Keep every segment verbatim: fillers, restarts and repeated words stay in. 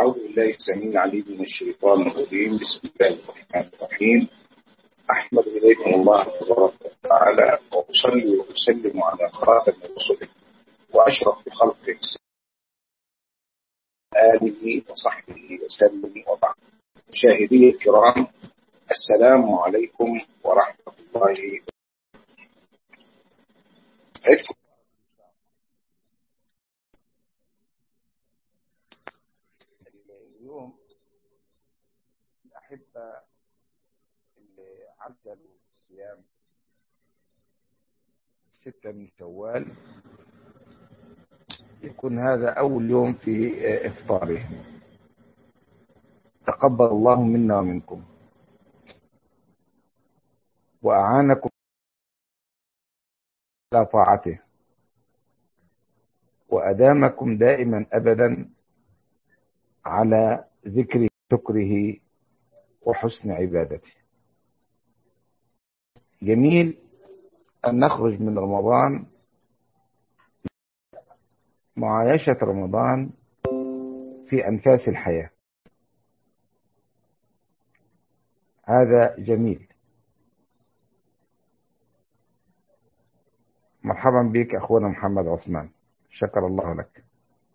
أعوذ بالله السميع العليم من الشيطان الرجيم. بسم الله الرحمن الرحيم. أحمد إليكم الله تبارك وتعالى، وأصلي وأسلم على خاتم رسله وأشرف خلقه آله وصحبه وسلم وبعد. مشاهدي الكرام، السلام عليكم ورحمة الله وبركاته. اليوم الأحبة اللي عجلوا صيام ستة من شوال يكون هذا أول يوم في إفطاره. تقبل الله منا ومنكم وأعانكم على طاعته وأدامكم دائما أبدا على ذكر شكره وحسن عبادته. جميل أن نخرج من رمضان معايشة رمضان في أنفاس الحياة، هذا جميل. مرحبا بك أخونا محمد عثمان، شكر الله لك.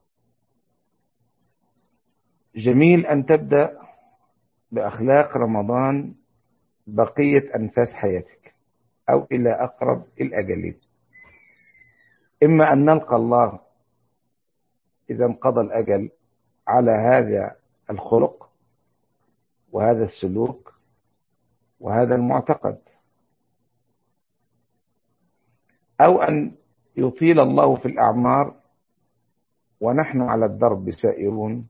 جميل أن تبدأ بأخلاق رمضان بقية أنفاس حياتك أو إلى أقرب الأجلين. إما أن نلقى الله إذا انقضى الأجل على هذا الخلق وهذا السلوك وهذا المعتقد، أو أن يطيل الله في الأعمار ونحن على الدرب سائرون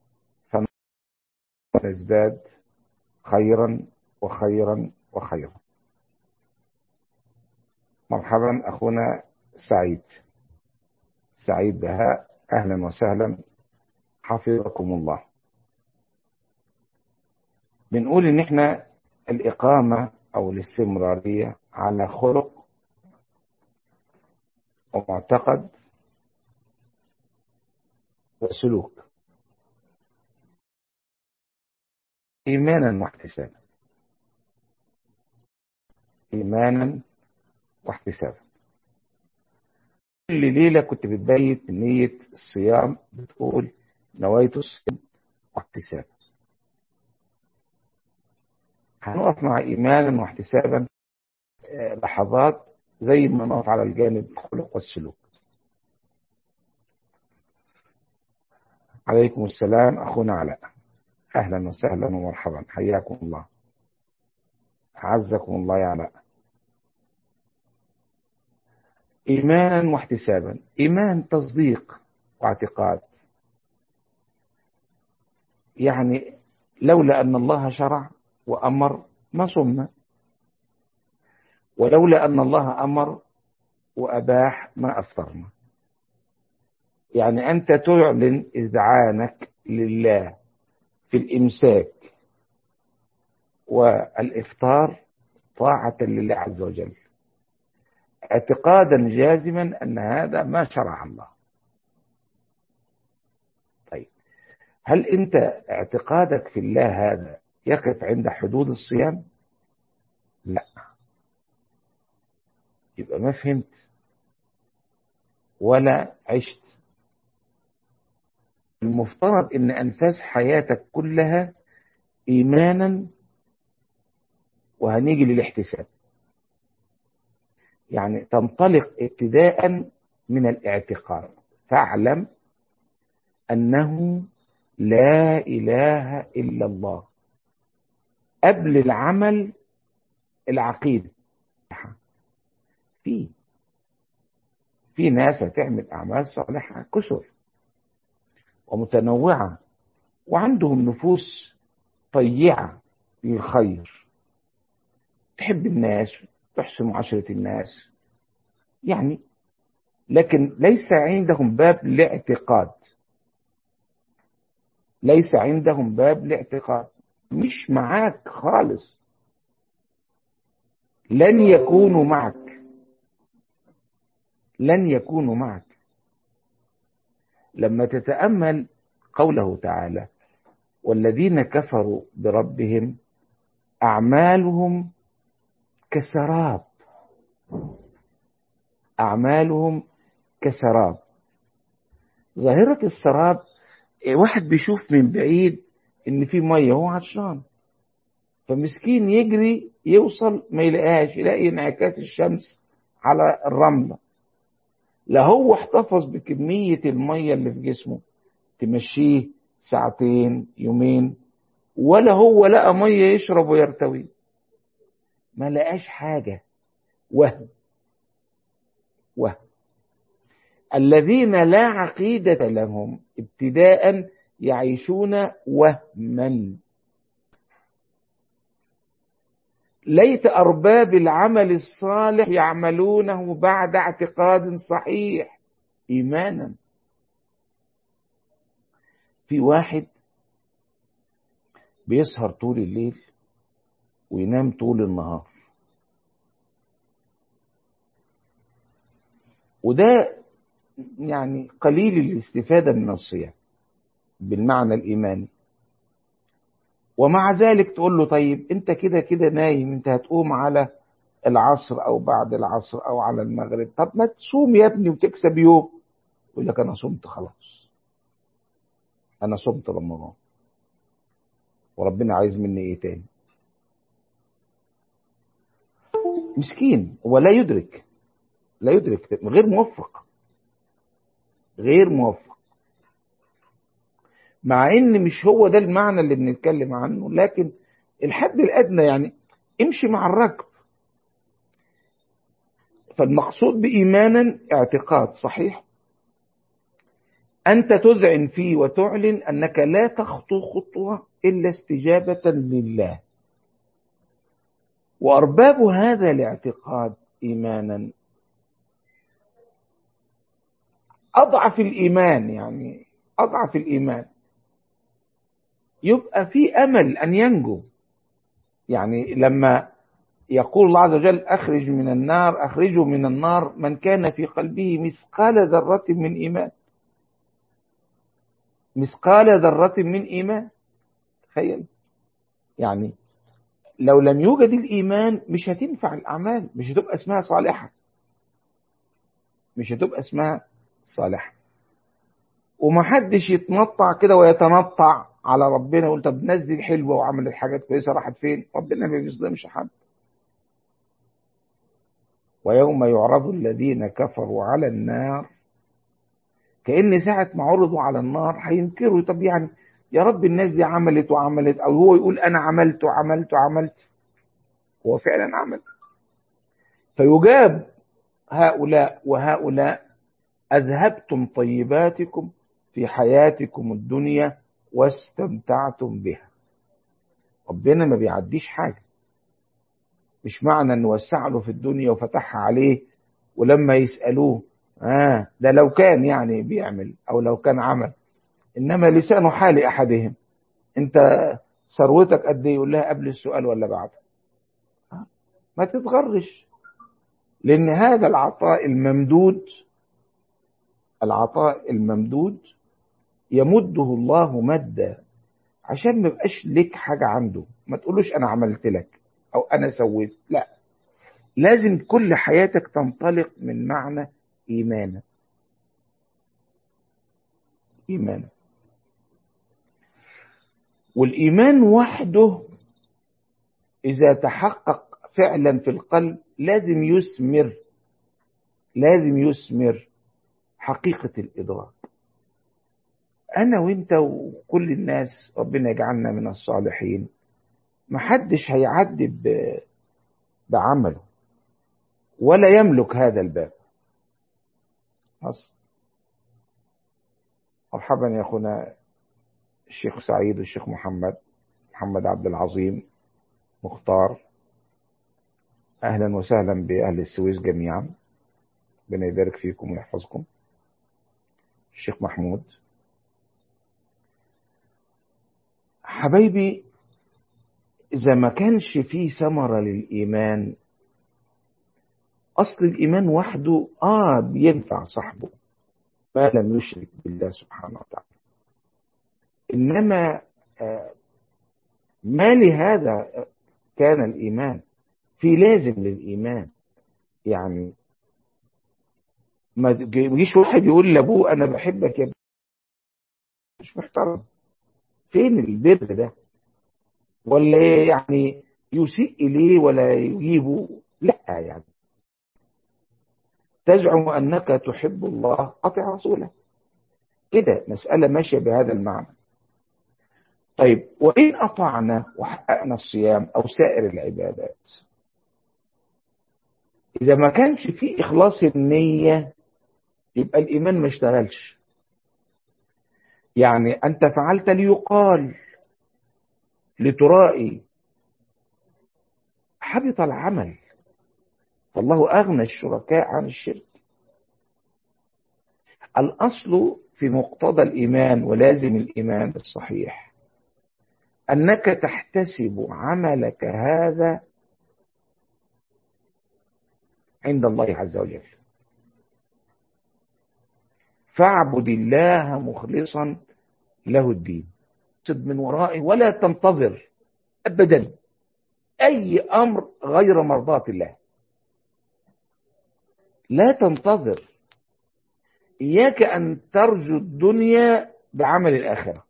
فنزداد خيرا وخيرا وخيرا. مرحبا أخونا سعيد سعيد بهاء، أهلا وسهلا، حفظكم الله. بنقول إن إحنا الإقامة أو الاستمرارية على خلق ومعتقد وسلوك إيمانا واحتسابا، إيمانا واحتسابا. كل ليلة كنت بتبيت نية الصيام، بتقول نويت الصيام واحتسابا. هنقف مع إيمانا واحتسابا لحظات زي ما نقف على الجانب الخلق والسلوك. عليكم السلام أخونا علاء، أهلا وسهلا ومرحبا، حياكم الله، أعزكم الله يا علاء. إيمانا واحتسابا، إيمان تصديق واعتقاد، يعني لولا أن الله شرع وأمر ما صمنا، ولولا أن الله أمر وأباح ما أفطرنا. يعني أنت تعلن إذعانك لله في الإمساك والإفطار طاعة لله عز وجل، اعتقادا جازما أن هذا ما شرع الله. طيب، هل أنت اعتقادك في الله هذا يقف عند حدود الصيام؟ لا، يبقى ما فهمت ولا عشت. المفترض ان انفاس حياتك كلها ايمانا، وهنيجي للاحتساب. يعني تنطلق ابتداء من الاعتقاد، فاعلم انه لا اله الا الله. قبل العمل العقيدة. في في ناس هتعمل اعمال صالحة كثر ومتنوعة، وعندهم نفوس طيعة للخير، تحب الناس، تحسن عشرة الناس يعني، لكن ليس عندهم باب لاعتقاد، ليس عندهم باب لاعتقاد، مش معاك خالص، لن يكونوا معك، لن يكونوا معك. لما تتأمل قوله تعالى والذين كفروا بربهم أعمالهم كسراب أعمالهم كسراب. ظاهرة السراب، واحد بيشوف من بعيد إن في مية وهو عطشان، فمسكين يجري يوصل ما يلاقيهاش، يلاقي انعكاس الشمس على الرملة. لا هو احتفظ بكمية المية اللي في جسمه تمشيه ساعتين يومين، ولا هو لقى مية يشرب ويرتوي، ما لقاش حاجة. وهم وهم الذين لا عقيدة لهم ابتداء يعيشون وهما. ليت أرباب العمل الصالح يعملونه بعد اعتقاد صحيح إيمانا. في واحد بيسهر طول الليل وينام طول النهار، وده يعني قليل الاستفادة من الصيام بالمعنى الإيماني. ومع ذلك تقول له طيب انت كده كده نايم، انت هتقوم على العصر او بعد العصر او على المغرب، طب ما تصوم يا ابني وتكسب يوم. يقول لك انا صمت خلاص، انا صمت رمضان وربنا عايز مني ايه تاني. مسكين ولا يدرك، لا يدرك، غير موفق غير موفق مع ان مش هو ده المعنى اللي بنتكلم عنه، لكن الحد الادنى يعني امشي مع الركب. فالمقصود بإيمانا اعتقاد صحيح أنت تذعن فيه وتعلن أنك لا تخطو خطوة إلا استجابة لله. وأرباب هذا الاعتقاد إيمانا أضعف الإيمان، يعني أضعف الإيمان يبقى في أمل أن ينجو. يعني لما يقول الله عز وجل أخرج من النار أخرجوا من النار من كان في قلبه مثقال ذرة من إيمان، مثقال ذرة من إيمان. تخيل يعني لو لم يوجد الإيمان مش هتنفع الأعمال، مش هتبقى اسمها صالحة، مش هتبقى اسمها صالحة. ومحدش يتنطع كده ويتنطع على ربنا ويقول طب الناس دي حلوة وعملت حاجات كويسة راحت فين؟ ربنا ما بيظلمش حد. ويوم يعرض الذين كفروا على النار، كأن ساعة ما عرضوا على النار هينكروا، طب يعني يا رب الناس دي عملت وعملت، أو هو يقول أنا عملت وعملت وعملت، هو فعلا عمل. فيجاب هؤلاء وهؤلاء أذهبتم طيباتكم في حياتكم الدنيا واستمتعتم بها. ربنا ما بيعديش حاجة، مش معنى أن وسع له في الدنيا وفتحها عليه ولما يسألوه آه ده لو كان يعني بيعمل أو لو كان عمل، إنما لسان حال أحدهم أنت ثروتك قد إيه؟ يقول لها قبل السؤال ولا بعد. ما تتغرش، لأن هذا العطاء الممدود، العطاء الممدود يمده الله مدا عشان ما يبقاش لك حاجة عنده. ما تقولوش أنا عملت لك أو أنا سويت، لا، لازم كل حياتك تنطلق من معنى إيمانا. إيمانا، والإيمان وحده إذا تحقق فعلا في القلب لازم يثمر، لازم يثمر حقيقة الإدراك. أنا وإنت وكل الناس ربنا يجعلنا من الصالحين، محدش هيعدي بعمله ولا يملك هذا الباب. أصل مرحبا يا أخونا الشيخ سعيد والشيخ محمد محمد عبد العظيم مختار، أهلا وسهلا بأهل السويس جميعا، ربنا يبارك فيكم ويحفظكم. الشيخ محمود، حبايبي، إذا ما كانش فيه ثمرة للإيمان، أصل الإيمان وحده آه بينفع صاحبه ما لم يشرك بالله سبحانه وتعالى، إنما ما لهذا كان الإيمان في لازم للإيمان. يعني ما يجيش واحد يقول لأبوه أنا بحبك يا ابني، مش محترم. فين البر ده؟ ولا يعني يسيء إليه ولا يجيبه؟ لا، يعني تزعم أنك تحب الله أطع رسوله، كده مسألة ماشية بهذا المعنى. طيب، وإن أطعنا وحققنا الصيام أو سائر العبادات، إذا ما كانش فيه إخلاص النية يبقى الإيمان ما اشتغلش. يعني أنت فعلت ليقال، لترائي، حبط العمل، فالله أغنى الشركاء عن الشرك. الأصل في مقتضى الإيمان ولازم الإيمان الصحيح أنك تحتسب عملك هذا عند الله عز وجل. فاعبد الله مخلصا له الدين، تقصد من ورائه ولا تنتظر أبدا أي أمر غير مرضاة الله. لا تنتظر، إياك أن ترجو الدنيا بعمل الآخرة.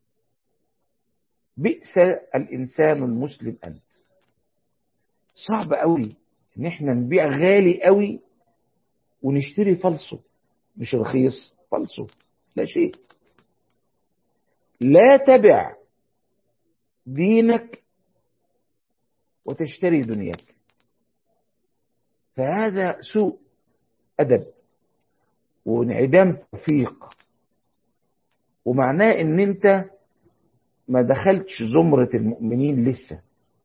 بئس الإنسان المسلم أنت. صعب قوي إن احنا نبيع غالي قوي ونشتري فلسه، مش رخيص، فلسه لا شيء. لا تبع دينك وتشتري دنياك، فهذا سوء أدب وانعدام توفيق، ومعناه ان انت ما دخلتش زمرة المؤمنين لسه.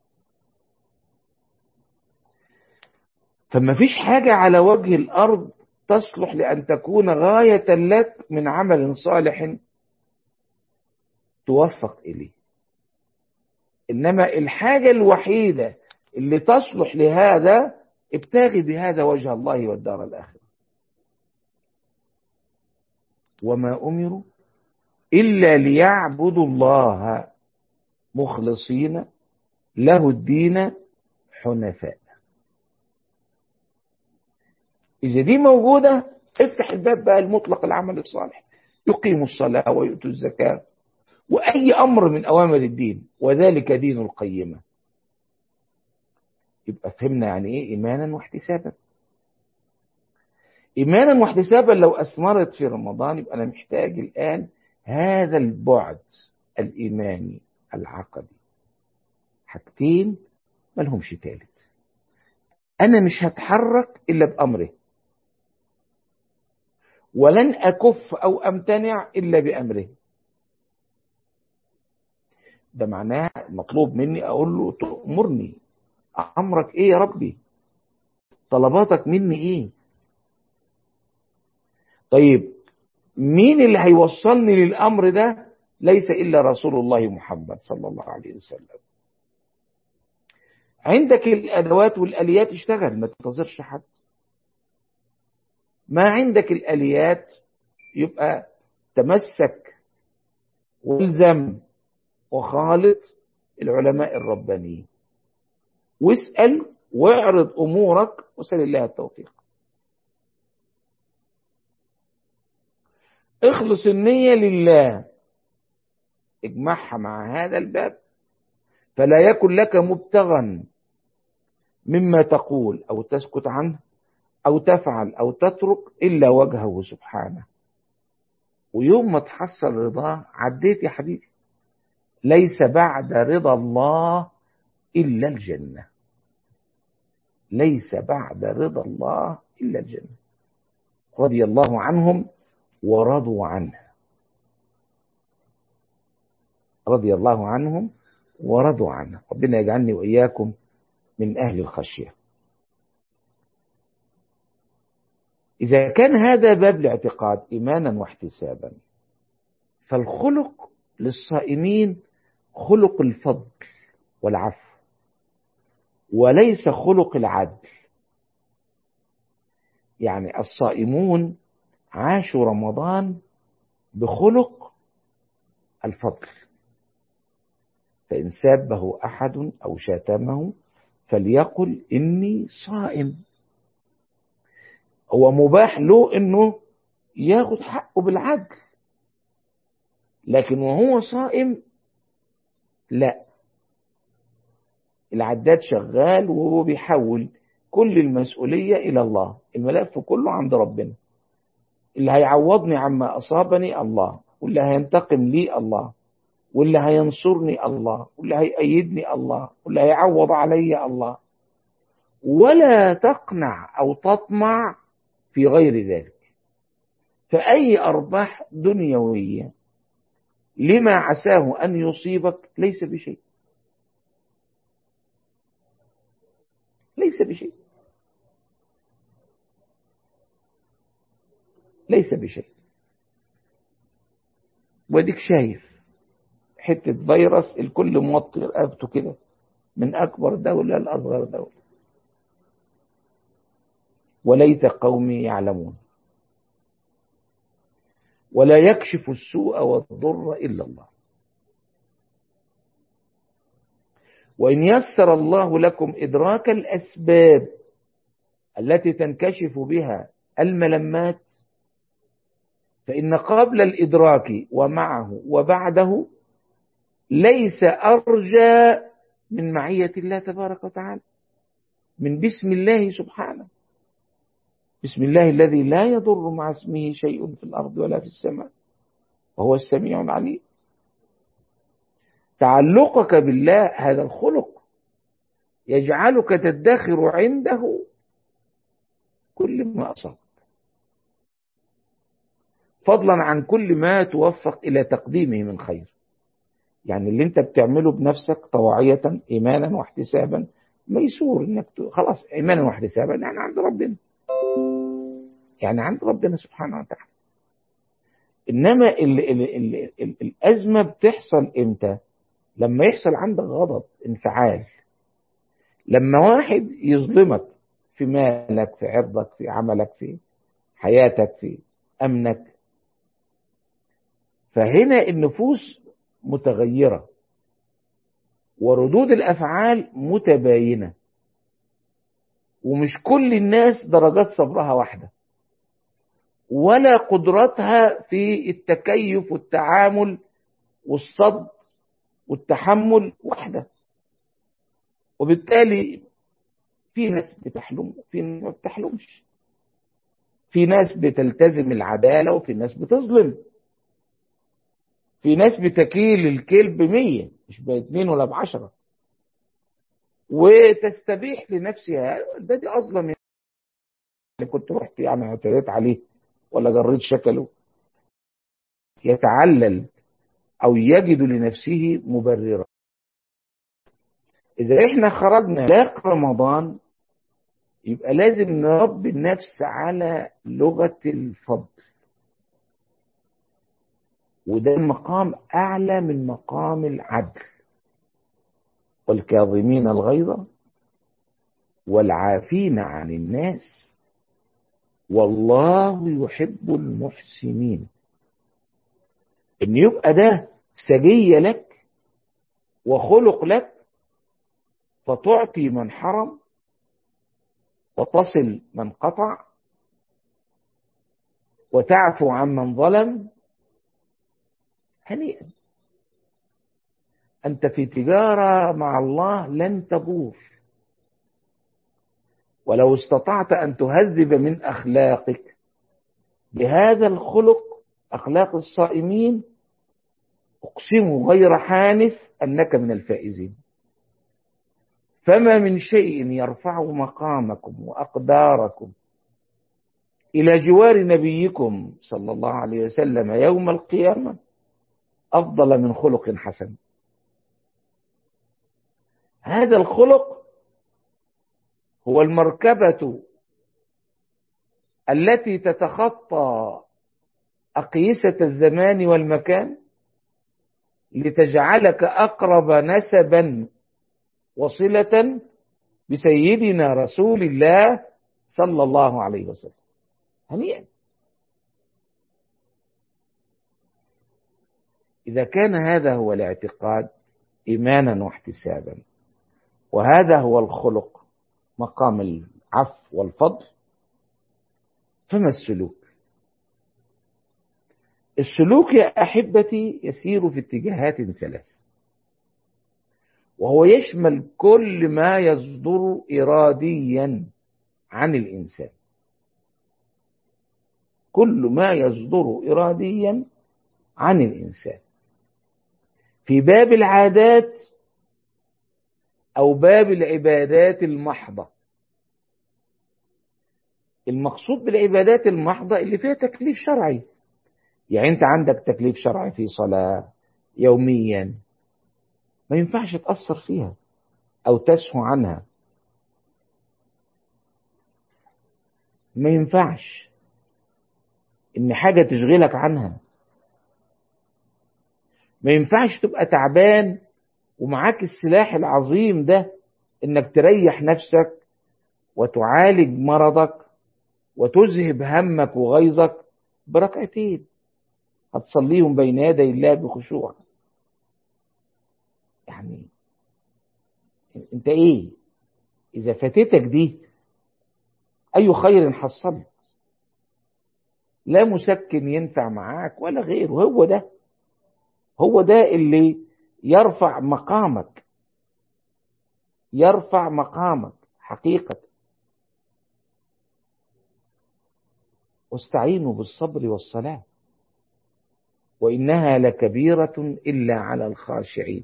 فما فيش حاجة على وجه الأرض تصلح لأن تكون غاية لك من عمل صالح توفق إليه. إنما الحاجة الوحيدة اللي تصلح لهذا، ابتغي بهذا وجه الله والدار الآخرة. وما أمروا إلا ليعبدوا الله مخلصين له الدين حنفاء. إذا دي موجودة، افتح الباب بقى المطلق العمل الصالح، يقيموا الصلاة ويؤتوا الزكاة وأي أمر من أوامر الدين، وذلك دين القيمة. يبقى فهمنا يعني إيه إيمانا واحتسابا. إيمانا واحتسابا لو أثمرت في رمضان، يبقى أنا محتاج الآن هذا البعد الإيماني العقدي. حاجتين ملهمش تالت. أنا مش هتحرك إلا بأمره، ولن أكف أو أمتنع إلا بأمره. ده معناه مطلوب مني أقول له تأمرني، أمرك إيه يا ربي؟ طلباتك مني إيه؟ طيب، مين اللي هيوصلني للأمر ده؟ ليس إلا رسول الله محمد صلى الله عليه وسلم. عندك الأدوات والآليات، اشتغل، ما تنتظرش حد. ما عندك الآليات، يبقى تمسك والزم وخالط العلماء الربانيين، واسأل واعرض أمورك وسل الله التوفيق. اخلص النية لله، اجمعها مع هذا الباب، فلا يكن لك مبتغا مما تقول أو تسكت عنه أو تفعل أو تترك إلا وجهه سبحانه. ويوم ما تحصل رضاه عديت يا حبيبي. ليس بعد رضا الله إلا الجنة. ليس بعد رضا الله إلا الجنة. رضي الله عنهم ورضوا عنه. رضي الله عنهم ورضوا عنه. ربنا يجعلني وإياكم من أهل الخشية. إذا كان هذا باب الاعتقاد إيمانا واحتسابا، فالخلق للصائمين خلق الفضل والعفو، وليس خلق العدل. يعني الصائمون عاشوا رمضان بخلق الفضل، فإن سابه أحد أو شاتمه فليقل إني صائم. هو مباح له إنه ياخد حقه بالعدل، لكن وهو صائم لا، العداد شغال وهو بيحول كل المسؤولية إلى الله، الملف كله عند ربنا. اللي هيعوضني عما أصابني الله، واللي هينتقم لي الله، واللي هينصرني الله، واللي هيأيدني الله، واللي هيعوض علي الله. ولا تقنع أو تطمع في غير ذلك. فأي أرباح دنيوية لما عساه أن يصيبك ليس بشيء، ليس بشيء، ليس بشيء. وديك شايف حتة فيروس الكل موطي رقبته كده، من أكبر دولة لأصغر دولة. وليت قومي يعلمون. ولا يكشف السوء والضر إلا الله. وإن يسر الله لكم إدراك الأسباب التي تنكشف بها الملمات، فإن قبل الإدراك ومعه وبعده ليس أرجى من معية الله تبارك وتعالى، من بسم الله سبحانه. بسم الله الذي لا يضر مع اسمه شيء في الأرض ولا في السماء وهو السميع العليم. تعلقك بالله هذا الخلق يجعلك تدخر عنده كل ما أصاب، فضلا عن كل ما توفق إلى تقديمه من خير. يعني اللي انت بتعمله بنفسك طواعية إيمانا واحتسابا ميسور انك خلاص إيمانا واحتسابا، يعني عند ربنا، يعني عند ربنا سبحانه وتعالى. إنما ال ال ال ال الأزمة بتحصل إمتى؟ لما يحصل عندك غضب، انفعال، لما واحد يظلمك في مالك، في عرضك، في عملك، في حياتك، في أمنك. فهنا النفوس متغيرة وردود الأفعال متباينة، ومش كل الناس درجات صبرها واحدة، ولا قدرتها في التكيف والتعامل والصد والتحمل واحدة. وبالتالي في ناس بتحلم وفي ناس ما بتحلمش، في ناس بتلتزم العدالة وفي ناس بتظلم، في ناس بتكيل الكيل بمية مش باثنين ولا بعشرة، وتستبيح لنفسها ده دي أظلم اللي كنت رحت يعني اعتديت عليه ولا جريت شكله، يتعلل أو يجد لنفسه مبررا. إذا إحنا خرجنا لاق رمضان يبقى لازم نربي النفس على لغة الفضل، وده مقام أعلى من مقام العدل. والكاظمين الغيظ والعافين عن الناس والله يحب المحسنين. إن يبقى ده سجية لك وخلق لك، فتعطي من حرم وتصل من قطع وتعفو عن من ظلم. هنيئا، أنت في تجارة مع الله لن تبور. ولو استطعت أن تهذب من أخلاقك بهذا الخلق، أخلاق الصائمين، أقسم غير حانث أنك من الفائزين. فما من شيء يرفع مقامكم وأقداركم إلى جوار نبيكم صلى الله عليه وسلم يوم القيامة أفضل من خلق حسن. هذا الخلق هو المركبة التي تتخطى أقيسة الزمان والمكان لتجعلك أقرب نسبا وصلة بسيدنا رسول الله صلى الله عليه وسلم. هنيئا. إذا كان هذا هو الاعتقاد إيمانا واحتسابا. وهذا هو الخلق، مقام العفو والفضل. فما السلوك؟ السلوك يا أحبتي يسير في اتجاهات ثلاث، وهو يشمل كل ما يصدر إراديا عن الإنسان، كل ما يصدر إراديا عن الإنسان في باب العادات أو باب العبادات المحضة. المقصود بالعبادات المحضة اللي فيها تكليف شرعي، يعني أنت عندك تكليف شرعي في صلاة يوميا، ما ينفعش تأثر فيها أو تسهو عنها، ما ينفعش إن حاجة تشغلك عنها، ما ينفعش تبقى تعبان ومعاك السلاح العظيم ده إنك تريح نفسك وتعالج مرضك وتذهب همك وغيظك بركعتين هتصليهم بين يدي الله بخشوع. يعني انت ايه اذا فاتتك دي؟ اي خير حصلت؟ لا مسكن ينفع معاك ولا غيره. هو ده هو ده اللي يرفع مقامك، يرفع مقامك حقيقة. واستعينوا بالصبر والصلاة وإنها لكبيرة إلا على الخاشعين.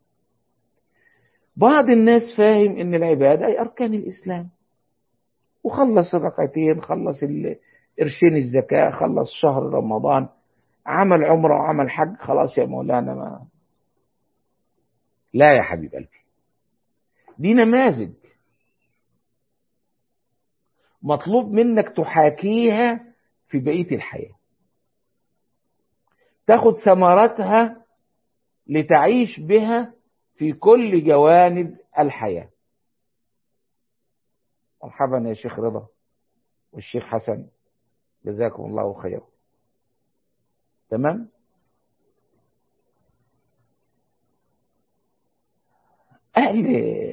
بعض الناس فاهم إن العبادة أي أركان الإسلام، وخلص الركعتين، خلص قرشين الزكاة، خلص شهر رمضان، عمل عمره وعمل حج، خلاص يا مولانا. ما لا يا حبيب قلبي، دي نماذج مطلوب منك تحاكيها في بقية الحياة، تاخد ثمرتها لتعيش بها في كل جوانب الحياة. مرحبا يا شيخ رضا والشيخ حسن، جزاكم الله خيرا. تمام. أهل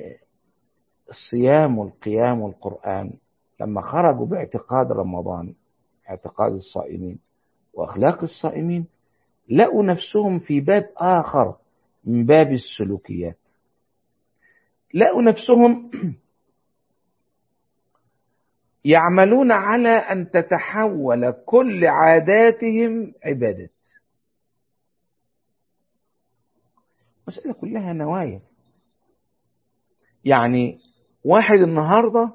الصيام والقيام والقرآن لما خرجوا باعتقاد رمضان، اعتقاد الصائمين وأخلاق الصائمين، لقوا نفسهم في باب آخر من باب السلوكيات. لقوا نفسهم يعملون على أن تتحول كل عاداتهم عبادات. مسألة كلها نوايا. يعني واحد النهاردة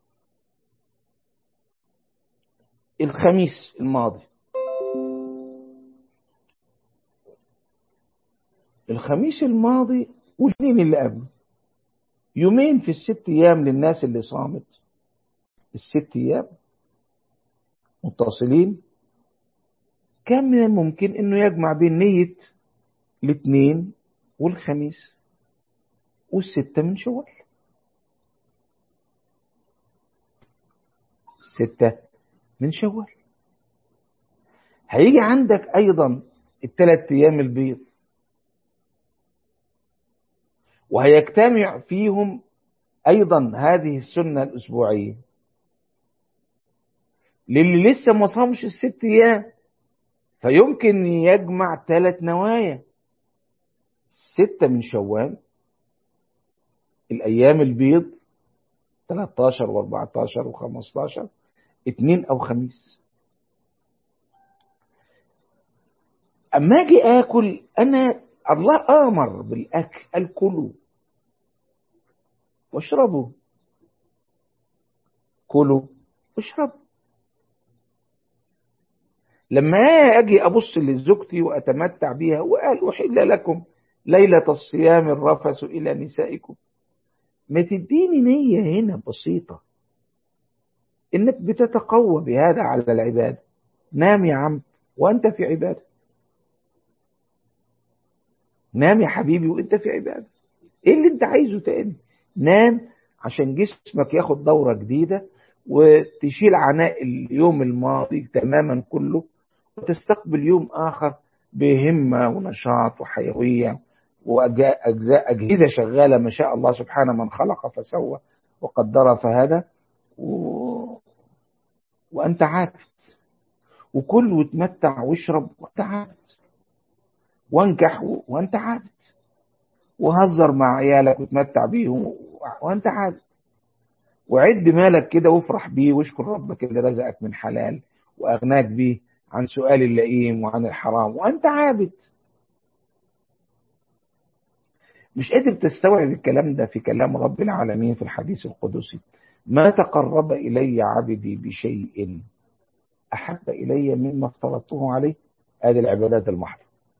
الخميس الماضي، الخميس الماضي والاثنين اللي قبله، يومين في الست أيام للناس اللي صامت، الست أيام متصلين، كان من الممكن إنه يجمع بين نية الاثنين والخميس والستة من شوال. ستة من شوال. هيجي عندك أيضا الثلاث أيام البيض، وهيجتمع فيهم أيضا هذه السنة الأسبوعية للي لسه ما صامش الست أيام، فيمكن يجمع ثلاث نوايا: ستة من شوال، الأيام البيض ثلاثة عشر وأربعة عشر وخمسة عشر، اثنين أو خميس. أما أجي آكل، أنا الله آمر بالأكل، الكلوا واشربوا، كلوا واشربوا. لما أجي أبص لزوجتي وأتمتع بها وقال أحل لكم ليلة الصيام الرفث إلى نسائكم، ما تديني نية هنا بسيطة إنك بتتقوى بهذا على العبادة. نام يا عم وأنت في عبادة، نام يا حبيبي وأنت في عبادة. إيه اللي أنت عايزه تاني؟ نام عشان جسمك ياخد دورة جديدة وتشيل عناء اليوم الماضي تماما كله، وتستقبل يوم آخر بهمة ونشاط وحيوية وأجزاء أجهزة شغالة ما شاء الله سبحانه، من خلق فسوى وقدر فهدى، و... وأنت عابد، وكل وتمتع واشرب وأنت عابد، وانكح وأنت عابد، وهزر مع عيالك وتمتع بيهم وأنت عابد، وعد مالك كده وافرح بيه واشكر ربك اللي رزقك من حلال وأغناك بيه عن سؤال اللئيم وعن الحرام وأنت عابد. مش قادر تستوعب الكلام ده في كلام رب العالمين في الحديث القدسي: ما تقرب إلي عبدي بشيء أحب إلي مما افترضته عليه. هذه العبادات المحضة.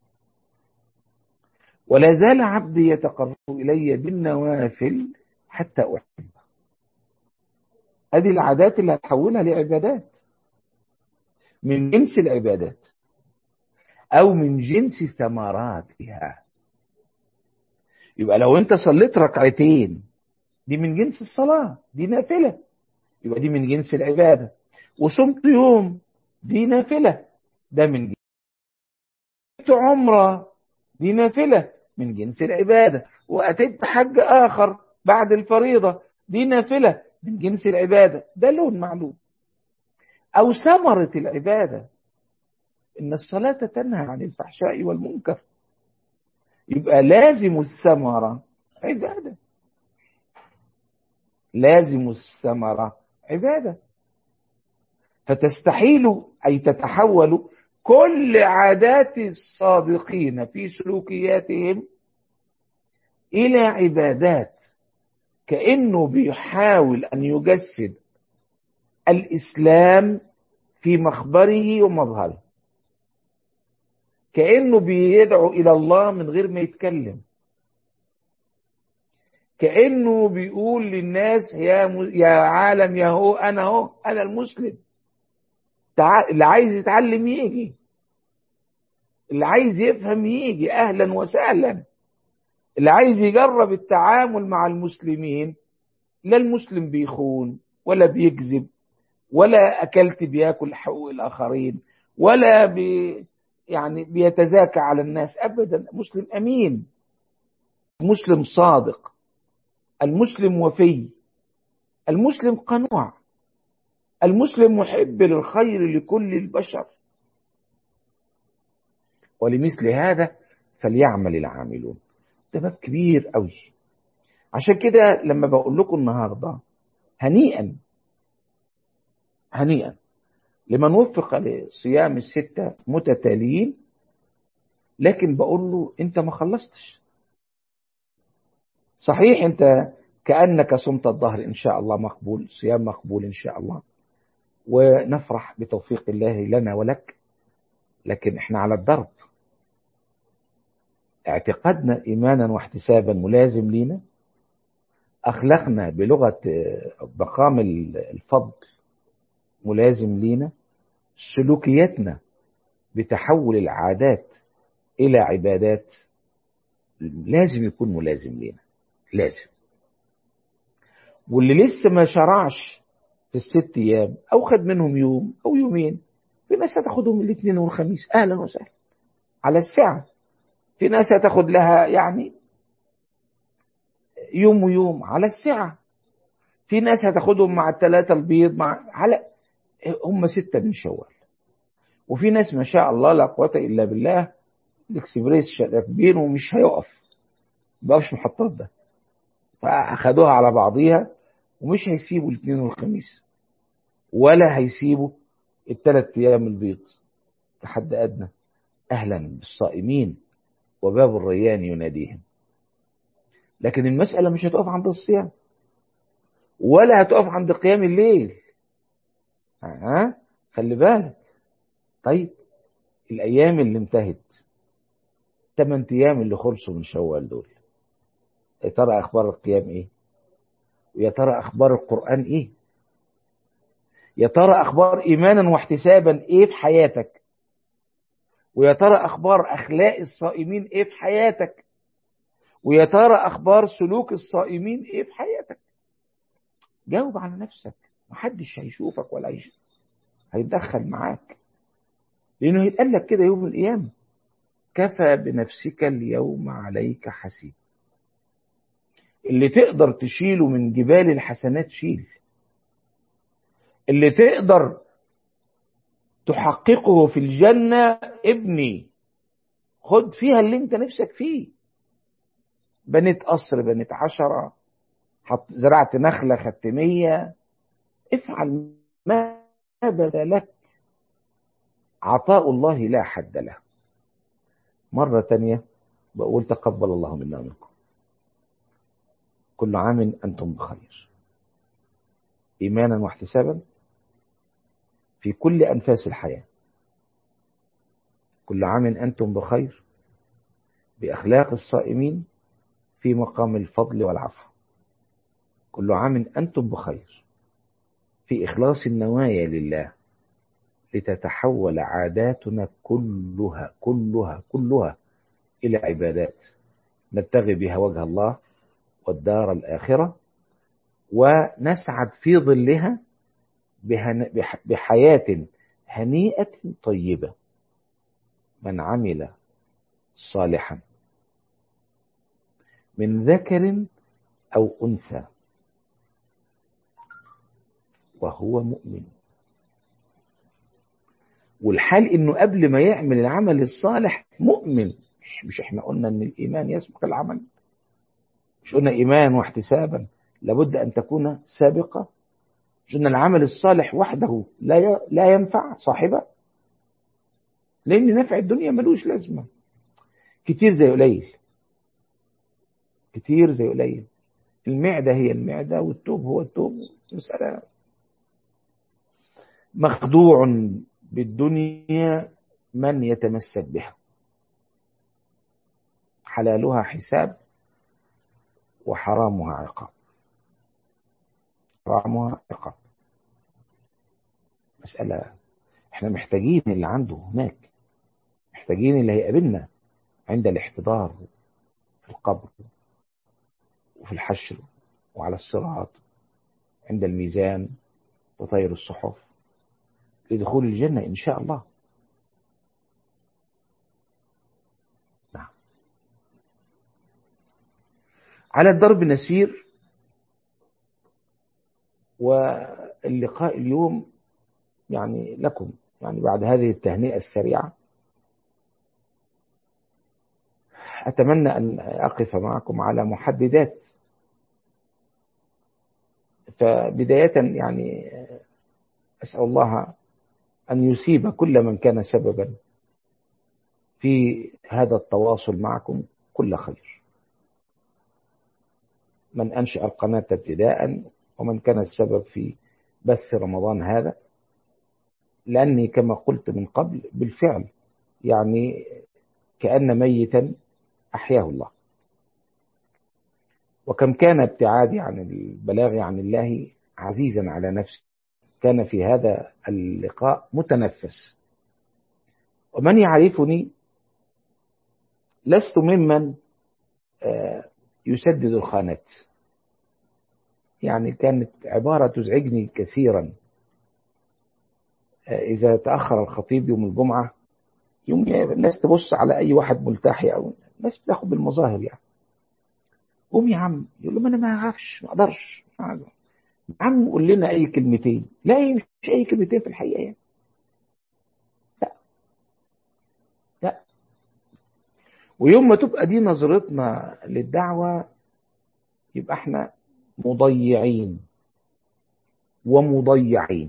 ولا زال عبدي يتقرب إلي بالنوافل حتى أحبه. هذه العادات اللي هتحولها لعبادات من جنس العبادات أو من جنس ثمراتها. يبقى لو أنت صليت ركعتين دي من جنس الصلاة، دي نافلة، يبقى دي من جنس العبادة. وصمت يوم دي نافلة، ده من جنس عمرة، دي نافلة من جنس العبادة. وأتيت حج آخر بعد الفريضة، دي نافلة من جنس العبادة. ده لون معلوم. أو ثمرة العبادة، إن الصلاة تنهى عن الفحشاء والمنكر، يبقى لازم الثمرة عبادة، لازم الثمرة عبادة. فتستحيل أي تتحول كل عادات الصادقين في سلوكياتهم إلى عبادات، كأنه بيحاول أن يجسد الإسلام في مخبره ومظهره، كأنه بيدعو إلى الله من غير ما يتكلم، كأنه بيقول للناس يا يا عالم يا هو أنا هو أنا المسلم، اللي عايز يتعلم يجي، اللي عايز يفهم يجي، أهلا وسهلا. اللي عايز يجرب التعامل مع المسلمين، لا المسلم بيخون ولا بيكذب ولا أكلت بياكل حقوق الآخرين ولا بي يعني بيتزاكى على الناس أبدا. مسلم أمين، مسلم صادق، المسلم وفي، المسلم قنوع، المسلم محب للخير لكل البشر. ولمثل هذا فليعمل العاملون. ده باب كبير قوي. عشان كده لما بقول لكم النهارده هنيئا هنيئا لمن وفق لصيام الستة متتاليين، لكن بقول له انت ما خلصتش. صحيح انت كأنك صمت الظهر ان شاء الله مقبول، صيام مقبول ان شاء الله، ونفرح بتوفيق الله لنا ولك، لكن احنا على الدرب. اعتقادنا ايمانا واحتسابا ملازم لينا، اخلاقنا بلغة مقام الفضل ملازم لينا، سلوكياتنا بتحول العادات الى عبادات لازم يكون ملازم لينا، لازم. واللي لسه ما شرعش في الست ايام او خد منهم يوم او يومين، في ناس هتاخدهم الاثنين والخميس، اهلا وسهلا على الساعة. في ناس هتاخد لها يعني يوم ويوم على الساعة. في ناس هتاخدهم مع الثلاثة البيض مع على هم ستة من شوال. وفي ناس ما شاء الله لا قوة إلا بالله الاكسبريس راكبين ومش هيقف، ما بقاش محطات ده، فأخدوها على بعضيها ومش هيسيبوا الاثنين والخميس ولا هيسيبوا الثلاث أيام البيض كحد أدنى. أهلا بالصائمين وباب الريان يناديهم. لكن المسألة مش هتقف عند الصيام ولا هتقف عند قيام الليل. ها خلي بالك. طيب الأيام اللي انتهت، ثمان أيام اللي خلصوا من شوال دول، يا ترى أخبار القيام إيه؟ ويا ترى أخبار القرآن إيه؟ يا ترى أخبار إيمانا واحتسابا إيه في حياتك؟ ويا ترى أخبار أخلاق الصائمين إيه في حياتك؟ ويا ترى أخبار سلوك الصائمين إيه في حياتك؟ جاوب على نفسك. محدش هيشوفك ولا هيتدخل معاك، لأنه هيتقال لك كده يوم القيامة. كفى بنفسك اليوم عليك حسيب. اللي تقدر تشيله من جبال الحسنات شيل، اللي تقدر تحققه في الجنة ابني، خد فيها اللي انت نفسك فيه. بنيت قصر، بنيت عشرة، حط زرعت نخلة، خدت مية، افعل ما بدا لك. عطاء الله لا حد له. مرة تانية بقول تقبل الله منا ومنكم، كل عام أنتم بخير، إيمانا واحتسابا في كل أنفاس الحياة. كل عام أنتم بخير بأخلاق الصائمين في مقام الفضل والعفو. كل عام أنتم بخير في إخلاص النوايا لله، لتتحول عاداتنا كلها كلها كلها إلى عبادات نبتغي بها وجه الله والدار الآخرة، ونسعد في ظلها بحياة هنيئة طيبة. من عمل صالحا من ذكر أو أنثى وهو مؤمن. والحال إنه قبل ما يعمل العمل الصالح مؤمن. مش احنا قلنا إن الإيمان يسبق العمل؟ مش قلنا إيمان واحتسابا لابد أن تكون سابقة؟ مش قلنا العمل الصالح وحده لا لا ينفع صاحبه، لأن نفع الدنيا ملوش لازمة. كتير زي قليل، كتير زي قليل. المعدة هي المعدة والتوب هو التوب. مسألة مخدوع بالدنيا من يتمسك بها، حلالها حساب وحرامها عقاب. حرامها عقاب. مسألة احنا محتاجين اللي عنده هناك، محتاجين اللي هيقابلنا عند الاحتضار في القبر وفي الحشر وعلى الصراط، عند الميزان وطير الصحف، لدخول الجنة إن شاء الله. نعم. على الدرب نسير، واللقاء اليوم يعني لكم، يعني بعد هذه التهنئة السريعة أتمنى أن أقف معكم على محددات. فبداية يعني أسأل الله أن يصيب كل من كان سببا في هذا التواصل معكم كل خير، من أنشأ القناة ابتداء ومن كان السبب في بث رمضان هذا، لأني كما قلت من قبل بالفعل يعني كأن ميتا أحياه الله. وكم كان ابتعادي عن البلاغ عن الله عزيزا على نفسي، كان في هذا اللقاء متنفس. ومن يعرفني لست ممن يسدد الخانات، يعني كانت عبارة تزعجني كثيرا. إذا تأخر الخطيب يوم الجمعة، يوم الناس تبص على أي واحد ملتحي أو الناس بتاخد بالمظاهر، يعني قوم يا عم، يقول له ما أنا ما أعرفش، ما أقدرش. يا عم قول لنا أي كلمتين. لا، مش أي كلمتين في الحقيقة يعني. لا لا. ويوم ما تبقى دي نظرتنا للدعوة يبقى احنا مضيعين ومضيعين.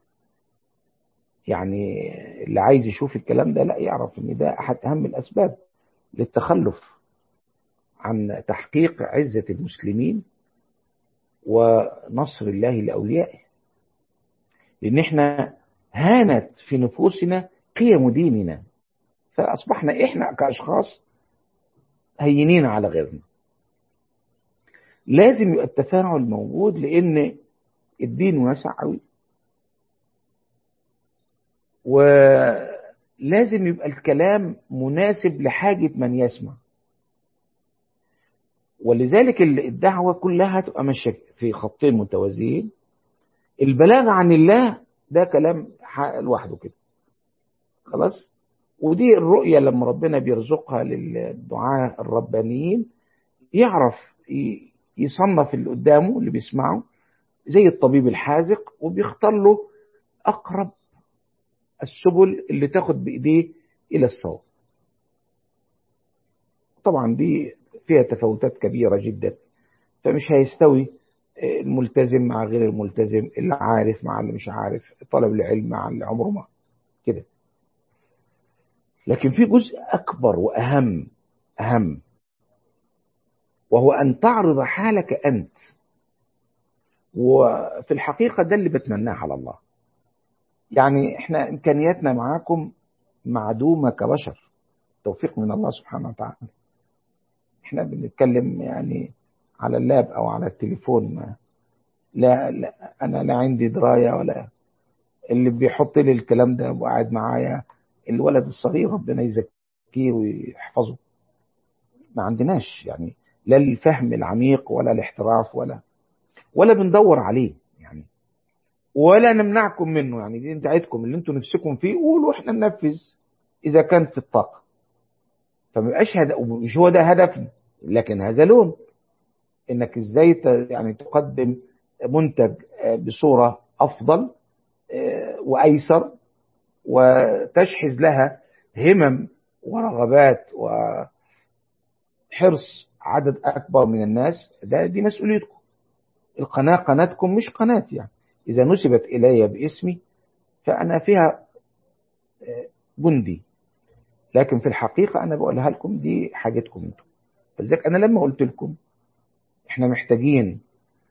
يعني اللي عايز يشوف الكلام ده لا يعرف ان ده احد اهم الاسباب للتخلف عن تحقيق عزة المسلمين ونصر الله لأوليائه، لان احنا هانت في نفوسنا قيم ديننا، فاصبحنا احنا كاشخاص هينين على غيرنا. لازم يبقى التفاعل موجود، لان الدين واسع قوي، ولازم يبقى الكلام مناسب لحاجة من يسمع. ولذلك الدعوة كلها تبقى ماشية في خطين متوازيين. البلاغ عن الله ده كلام لوحده كده خلاص، ودي الرؤية لما ربنا بيرزقها للدعاة الربانيين، يعرف يصنف اللي قدامه اللي بيسمعه زي الطبيب الحاذق، وبيختار له أقرب السبل اللي تاخد بإيديه إلى الصواب. طبعا دي فيها تفاوتات كبيرة جدا، فمش هيستوي الملتزم مع غير الملتزم، اللي عارف مع اللي مش عارف، طلب العلم مع اللي عمره ما كده. لكن في جزء أكبر وأهم أهم وهو أن تعرض حالك أنت، وفي الحقيقة ده اللي بتمناه على الله. يعني احنا إمكانياتنا معاكم معدومة كبشر، توفيق من الله سبحانه وتعالى. احنا بنتكلم يعني على اللاب أو على التليفون، ما لا, لا أنا لا عندي دراية، ولا اللي بيحط لي الكلام ده وقاعد معايا الولد الصغير ربنا يزكيه ويحفظه. ما عندناش يعني لا الفهم العميق ولا الاحتراف، ولا ولا بندور عليه يعني، ولا نمنعكم منه. يعني دي بتاعتكم اللي انتوا نفسكم فيه قولوا، احنا ننفذ اذا كان في الطاقه. فما يبقاش هذا، مش هو ده هدفنا، لكن هذا لون انك ازاي يعني تقدم منتج بصوره افضل وايسر، وتشحذ لها همم ورغبات وحرص عدد اكبر من الناس. ده دي مسؤوليتكم. القناه قناتكم مش قناتي، يعني اذا نسبت الي باسمي فانا فيها جندي، لكن في الحقيقه انا بقولها لكم دي حاجتكم انتم. فلذلك انا لما قلت لكم احنا محتاجين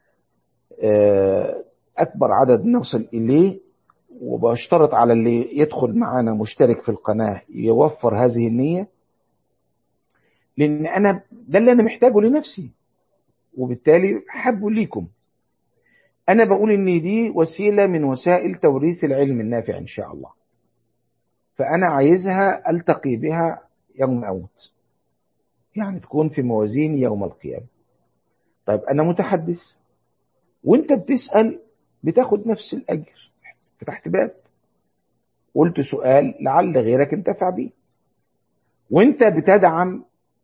اكبر عدد نصل اليه، وبشترط على اللي يدخل معانا مشترك في القناه يوفر هذه النيه، لان انا ده اللي انا محتاجه لنفسي، وبالتالي حبه ليكم. انا بقول ان دي وسيله من وسائل توريث العلم النافع ان شاء الله، فانا عايزها التقي بها يوم اموت، يعني تكون في موازين يوم القيامه. طيب انا متحدث وانت بتسال، بتاخد نفس الاجر. فتحت باب، قلت سؤال لعل غيرك انتفع بيه، وانت بتدعم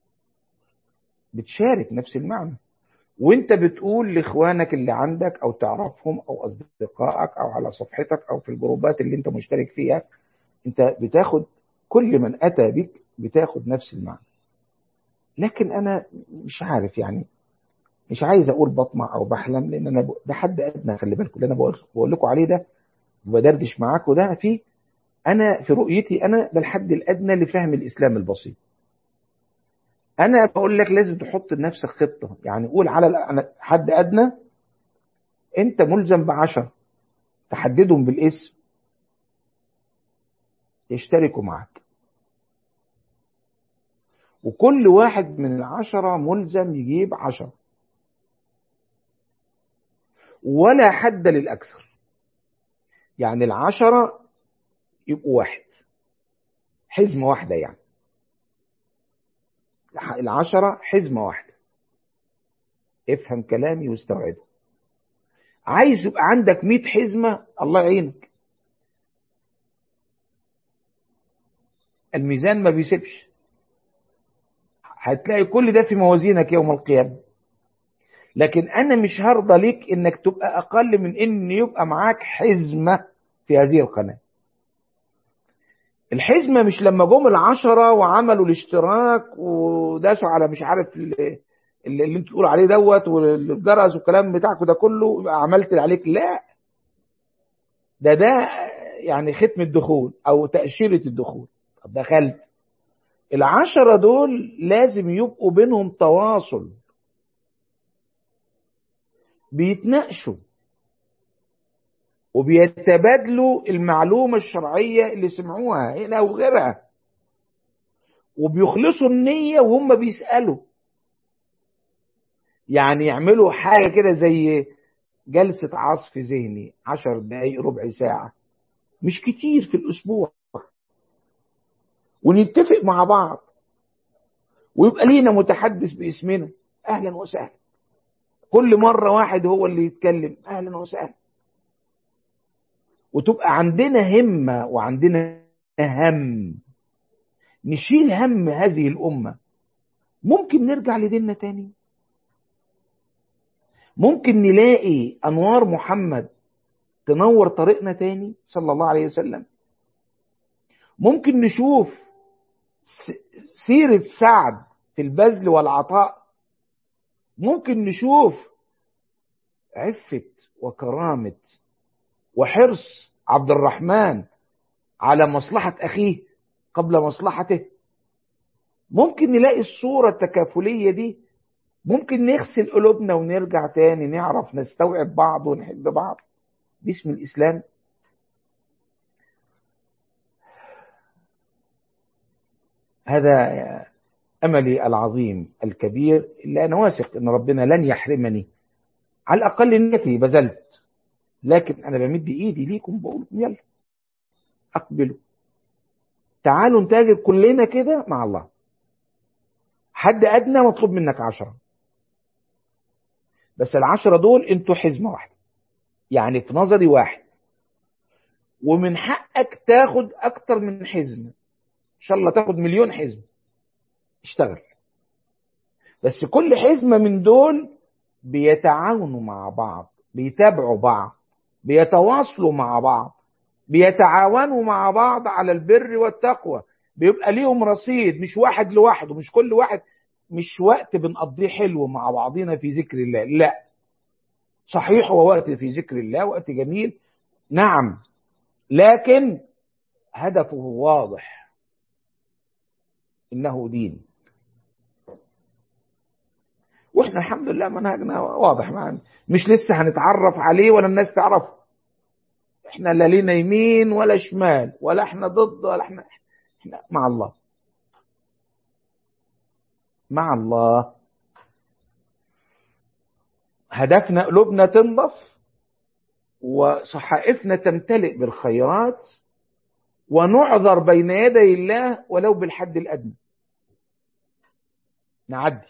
بتشارك نفس المعنى، وانت بتقول لاخوانك اللي عندك او تعرفهم او اصدقائك او على صفحتك او في الجروبات اللي انت مشترك فيها، انت بتاخد كل من اتى بك بتاخد نفس المعنى. لكن انا مش عارف يعني، مش عايز اقول بطمع او بحلم، لان انا ده حد ادنى. خلي بالكم اللي انا بقول, بقول لكم عليه ده وبدردش معاكم ده، فيه انا في رؤيتي انا ده الحد الادنى لفهم الاسلام البسيط. انا بقول لك لازم تحط لنفسك خطه، يعني قول على حد ادنى انت ملزم بعشر، تحددهم بالاسم يشتركوا معك، وكل واحد من العشرة ملزم يجيب عشر، ولا حد للأكثر. يعني العشرة يبقوا واحد، حزمة واحدة، يعني العشرة حزمة واحدة. افهم كلامي واستوعبه. عايز يبقى عندك مئة حزمة، الله يعينك، الميزان ما بيسيبش، هتلاقي كل ده في موازينك يوم القيامة. لكن أنا مش هرضى ليك إنك تبقى أقل من إن يبقى معاك حزمة في هذه القناة. الحزمة مش لما جم العشرة وعملوا الاشتراك وداسوا على مش عارف اللي, اللي انت تقول عليه دوت والجرس والكلام بتاعكم ده كله يبقى عملت اللي عليك. لا، ده ده يعني ختم الدخول أو تأشيرة الدخول. طب دخلت، العشرة دول لازم يبقوا بينهم تواصل، بيتناقشوا وبيتبادلوا المعلومة الشرعية اللي سمعوها هنا وغيرها، وبيخلصوا النية وهم بيسألوا. يعني يعملوا حاجة كده زي جلسة عصف ذهني، عشر دقايق ربع ساعة، مش كتير في الأسبوع، ونتفق مع بعض ويبقى لينا متحدث باسمنا. أهلا وسهلا. كل مرة واحد هو اللي يتكلم، أهلا وسهلا. وتبقى عندنا همة وعندنا هم نشيل هم هذه الأمة، ممكن نرجع لديننا تاني، ممكن نلاقي أنوار محمد تنور طريقنا تاني صلى الله عليه وسلم، ممكن نشوف سيرة سعد في البذل والعطاء، ممكن نشوف عفة وكرامة وحرص عبد الرحمن على مصلحة أخيه قبل مصلحته، ممكن نلاقي الصورة التكافلية دي، ممكن نغسل قلوبنا ونرجع تاني نعرف نستوعب بعض ونحب بعض باسم الإسلام. هذا أملي العظيم الكبير اللي أنا واثق أن ربنا لن يحرمني، على الأقل نيتي بذلت، لكن أنا بمد إيدي ليكم بقول يلا أقبلوا، تعالوا نتاجر كلنا كده مع الله. حد أدنى مطلوب منك عشرة، بس العشرة دول انتوا حزمة واحدة، يعني في نظري واحد، ومن حقك تاخد أكتر من حزمة، إن شاء الله تاخد مليون حزمة، اشتغل. بس كل حزمة من دول بيتعاونوا مع بعض، بيتابعوا بعض، بيتواصلوا مع بعض، بيتعاونوا مع بعض على البر والتقوى، بيبقى ليهم رصيد، مش واحد لوحده، مش كل واحد، مش وقت بنقضيه حلو مع بعضنا في ذكر الله، لا صحيح هو وقت في ذكر الله، وقت جميل نعم، لكن هدفه واضح، إنه دين، واحنا الحمد لله منهجنا واضح معنا، مش لسه هنتعرف عليه ولا الناس تعرفه، احنا لا لينا يمين ولا شمال، ولا احنا ضد ولا احنا, احنا مع الله، مع الله. هدفنا قلوبنا تنضف، وصحائفنا تمتلئ بالخيرات، ونعذر بين يدي الله ولو بالحد الأدنى، نعدي.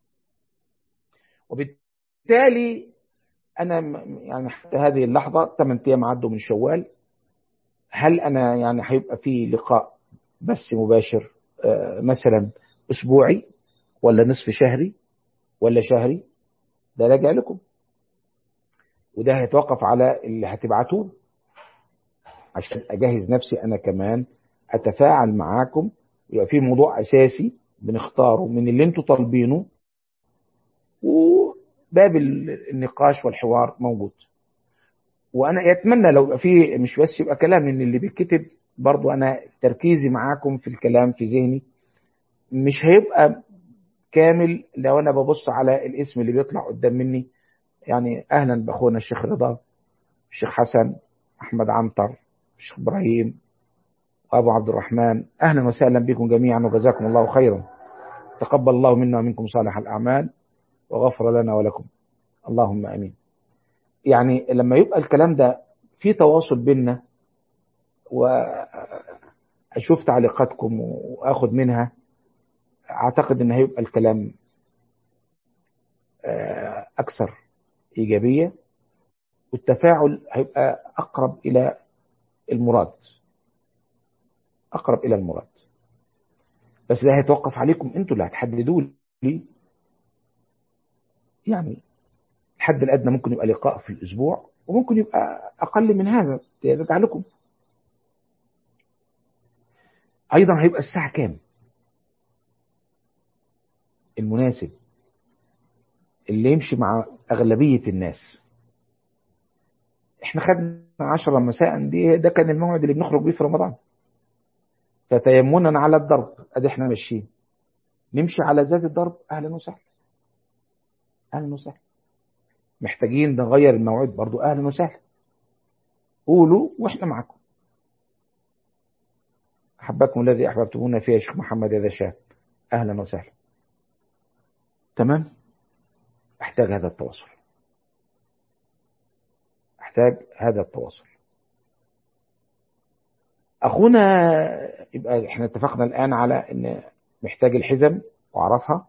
وبالتالي أنا يعني حتى هذه اللحظة ثمان أيام عدوا من شوال، هل أنا يعني هيبقى في لقاء بس مباشر آه مثلا أسبوعي ولا نصف شهري ولا شهري؟ ده راجع لكم، وده هيتوقف على اللي هتبعتوه عشان أجهز نفسي أنا كمان أتفاعل معاكم، يبقى في موضوع أساسي بنختاره من اللي انتوا طالبينه، وباب النقاش والحوار موجود. وأنا يتمنى لو يبقى فيه مش بس يبقى كلام من اللي بيتكتب، برضو أنا تركيزي معاكم في الكلام في ذهني مش هيبقى كامل لو أنا ببص على الاسم اللي بيطلع قدام مني. يعني أهلا بأخونا الشيخ رضا، الشيخ حسن، أحمد عنتر، الشيخ إبراهيم، وأبو عبد الرحمن، أهلا وسهلا بكم جميعا، وجزاكم الله خيرا، تقبل الله منا ومنكم صالح الأعمال، وغفر لنا ولكم، اللهم أمين. يعني لما يبقى الكلام ده في تواصل بيننا، وأشوف تعليقاتكم وأخذ منها، أعتقد أن هيبقى الكلام أكثر إيجابية، والتفاعل هيبقى أقرب إلى المراد، أقرب إلى المراد. بس ده هيتوقف عليكم أنتوا اللي هتحددوا لي، يعني الحد الأدنى ممكن يبقى لقاء في الأسبوع، وممكن يبقى أقل من هذا، يرجع لكم. أيضا هيبقى الساعة كام المناسب اللي يمشي مع أغلبية الناس؟ احنا خدنا عشرة مساء دي، ده كان الموعد اللي بنخرج بيه في رمضان، فتيمنا على الضرب، ادي احنا ماشيين، نمشي على ذات الضرب، اهلا وسهلا، اهلا وسهلا. محتاجين نغير الموعد برضو، اهلا وسهلا، قولوا واحنا معكم. احبكم الذي احببتمونا فيه يا شيخ محمد هذا شاب، اهلا وسهلا. تمام، احتاج هذا التواصل، احتاج هذا التواصل. اخونا، يبقى احنا اتفقنا الان على ان محتاج الحزم واعرفها،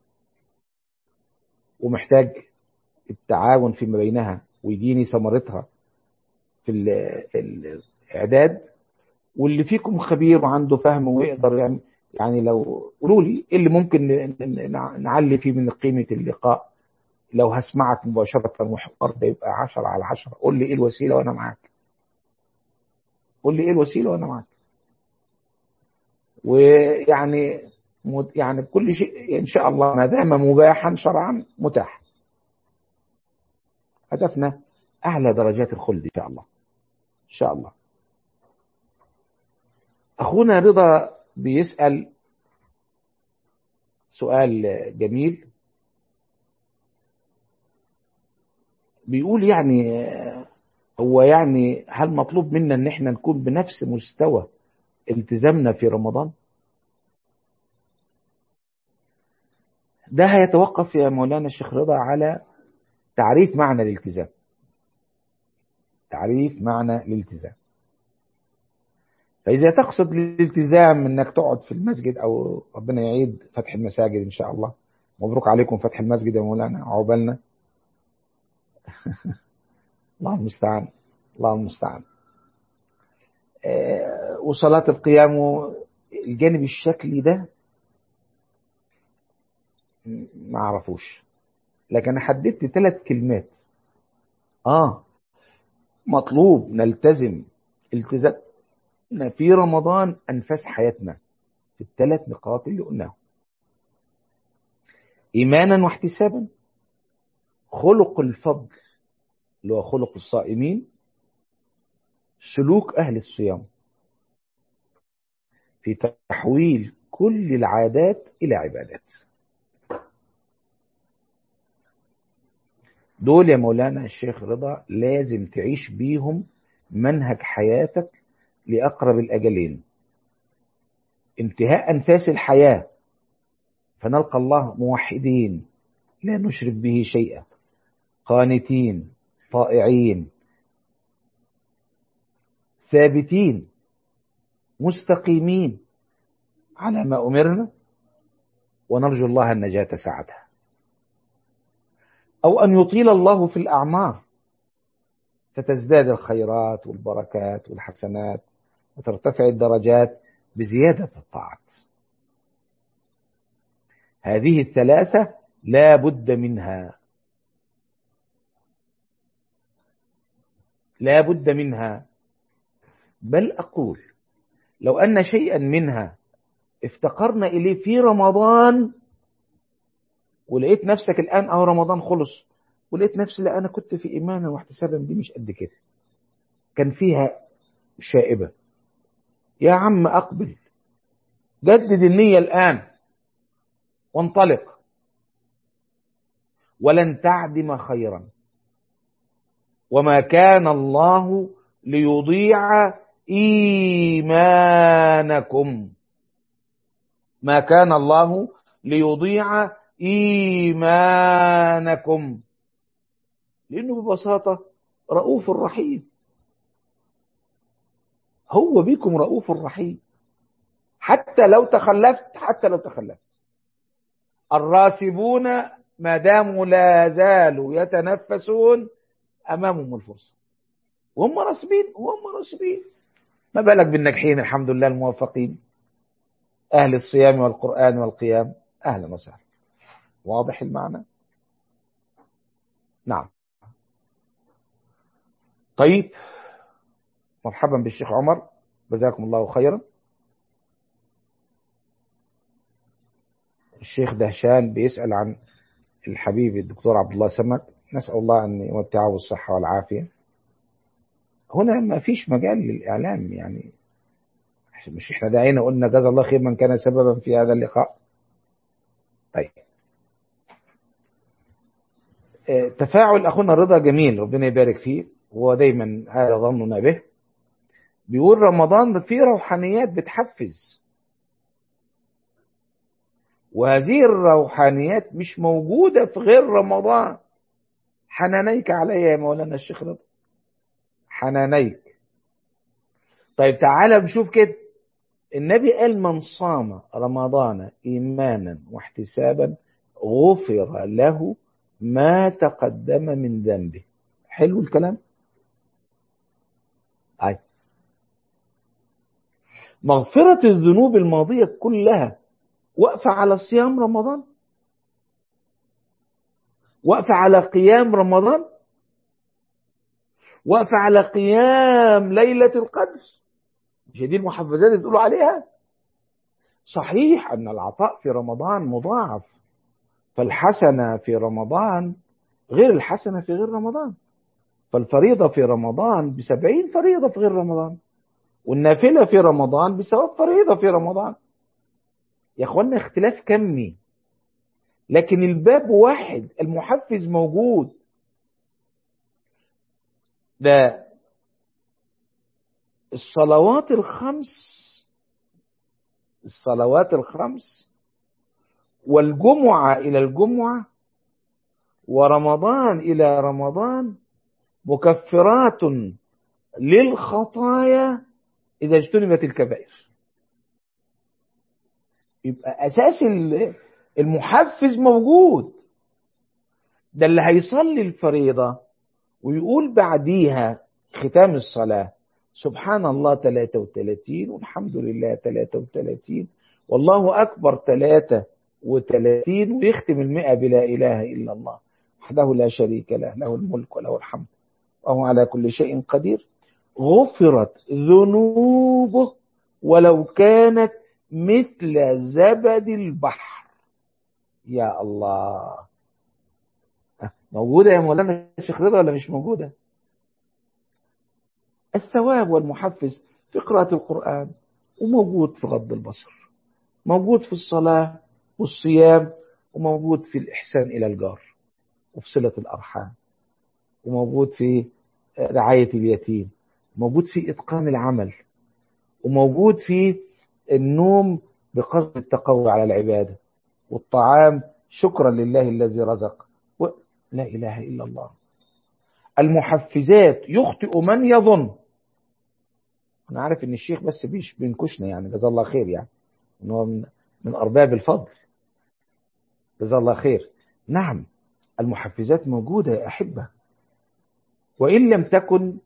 ومحتاج التعاون فيما بينها ويديني ثمرتها في الاعداد، واللي فيكم خبير وعنده فهم ويقدر يعني يعني لو قولوا لي ايه اللي ممكن نعلي فيه من قيمة اللقاء، لو هسمعك مباشرة والحوار ده يبقى عشرة على عشرة، قول لي ايه الوسيلة وانا معاك. قول لي ايه الوسيلة وانا معاك. ويعني يعني كل شيء ان شاء الله ما دام مباحا شرعا متاح. هدفنا اعلى درجات الخلد ان شاء الله. ان شاء الله. اخونا رضا بيسأل سؤال جميل، بيقول يعني هو يعني هل مطلوب منا ان احنا نكون بنفس مستوى التزامنا في رمضان؟ ده هيتوقف يا مولانا الشيخ رضا على تعريف معنى الالتزام. تعريف معنى الالتزام. فإذا تقصد الالتزام انك تقعد في المسجد، او ربنا يعيد فتح المساجد ان شاء الله، مبروك عليكم فتح المسجد يا مولانا، عقبالنا. الله المستعان. الله المستعان. آه وصلاة القيام الجانب الشكلي ده ما اعرفوش، لكن انا حددت ثلاث كلمات. اه مطلوب نلتزم التزامنا في رمضان انفاس حياتنا في الثلاث نقاط اللي قلناهم: ايمانا واحتسابا، خلق الفضل اللي هو خلق الصائمين، سلوك اهل الصيام في تحويل كل العادات الى عبادات. دول يا مولانا الشيخ رضا لازم تعيش بيهم منهج حياتك لأقرب الأجلين: انتهاء أنفاس الحياة فنلقى الله موحدين لا نشرك به شيئا، قانتين طائعين ثابتين مستقيمين على ما أمرنا، ونرجو الله النجاة ساعتها. أو أن يطيل الله في الأعمار فتزداد الخيرات والبركات والحسنات وترتفع الدرجات بزيادة الطاعات. هذه الثلاثة لا بد منها، لا بد منها. بل أقول لو أن شيئا منها افتقرنا إليه في رمضان، ولقيت نفسك الآن أو رمضان خلص ولقيت نفسي لا أنا كنت في إيمانا واحتسابا دي مش قد كده، كان فيها شائبة، يا عم أقبل، جدد النية الآن وانطلق، ولن تعدم خيرا. وما كان الله ليضيع إيمانكم، ما كان الله ليضيع إيمانكم، لأنه ببساطة رؤوف رحيم. هو بكم رؤوف رحيم حتى لو تخلفت، حتى لو تخلفت. الراسبون ما داموا لا زالوا يتنفسون أمامهم الفرصة، وهم راسبين وهم راسبين، ما بالك بالناجحين الحمد لله الموفقين أهل الصيام والقرآن والقيام. أهلا وسهلا. واضح المعنى؟ نعم. طيب مرحبا بالشيخ عمر، جزاكم الله خيرا. الشيخ دهشان بيسأل عن الحبيب الدكتور عبد الله سمك، نسأل الله أن يمتعه بالصحة والعافية. هنا ما فيش مجال للإعلام، يعني مش احنا دعينا قلنا جزا الله خير من كان سببا في هذا اللقاء. طيب تفاعل أخونا رضا جميل، ربنا يبارك فيه، هو دايما هذا ظننا به. بيقول رمضان فيه روحانيات بتحفز، وهذه الروحانيات مش موجودة في غير رمضان. حنانيك علي يا مولانا الشيخ رضا، حنانيك. طيب تعالى نشوف كده، النبي قال من صام رمضان إيمانا واحتسابا غفر له ما تقدم من ذنبه. حلو الكلام؟ أي. مغفرة الذنوب الماضية كلها وقف على صيام رمضان، وقف على قيام رمضان، وقف على قيام ليلة القدر. مش دي المحفزات اللي بتقولوا عليها؟ صحيح أن العطاء في رمضان مضاعف، فالحسنة في رمضان غير الحسنة في غير رمضان، فالفريضة في رمضان بسبعين فريضة في غير رمضان، والنافلة في رمضان بثواب فريضة في رمضان. يا اخوانا اختلاف كمي، لكن الباب واحد، المحفز موجود. ده الصلوات الخمس، الصلوات الخمس والجمعة إلى الجمعة ورمضان إلى رمضان مكفرات للخطايا إذا اجتنبت الكبائر. يبقى أساس المحفز موجود. ده اللي هيصلي الفريضة ويقول بعديها ختام الصلاة سبحان الله ثلاثة وثلاثين والحمد لله ثلاثة وثلاثين والله أكبر ثلاثة وثلاثين، ويختم المئة بلا إله إلا الله وحده لا شريك له، له الملك وله الحمد وهو على كل شيء قدير. غفرت ذنوبه ولو كانت مثل زبد البحر. يا الله، موجودة يا مولانا الشيخ رضا ولا مش موجودة؟ الثواب والمحفز في قراءة القرآن، وموجود في غض البصر، موجود في الصلاة والصيام، وموجود في الإحسان إلى الجار وفي صلة الأرحام، وموجود في رعاية اليتيم، موجود في إتقان العمل، وموجود في النوم بقصد التقوى على العبادة، والطعام شكرا لله الذي رزق، و... لا إله إلا الله. المحفزات يخطئ من يظن. أنا عارف إن الشيخ بس بيش بينكشنا يعني، جزاه الله خير، يعني إن هو من, من أرباب الفضل، جزاه الله خير. نعم المحفزات موجودة يا أحبة، وإن لم تكن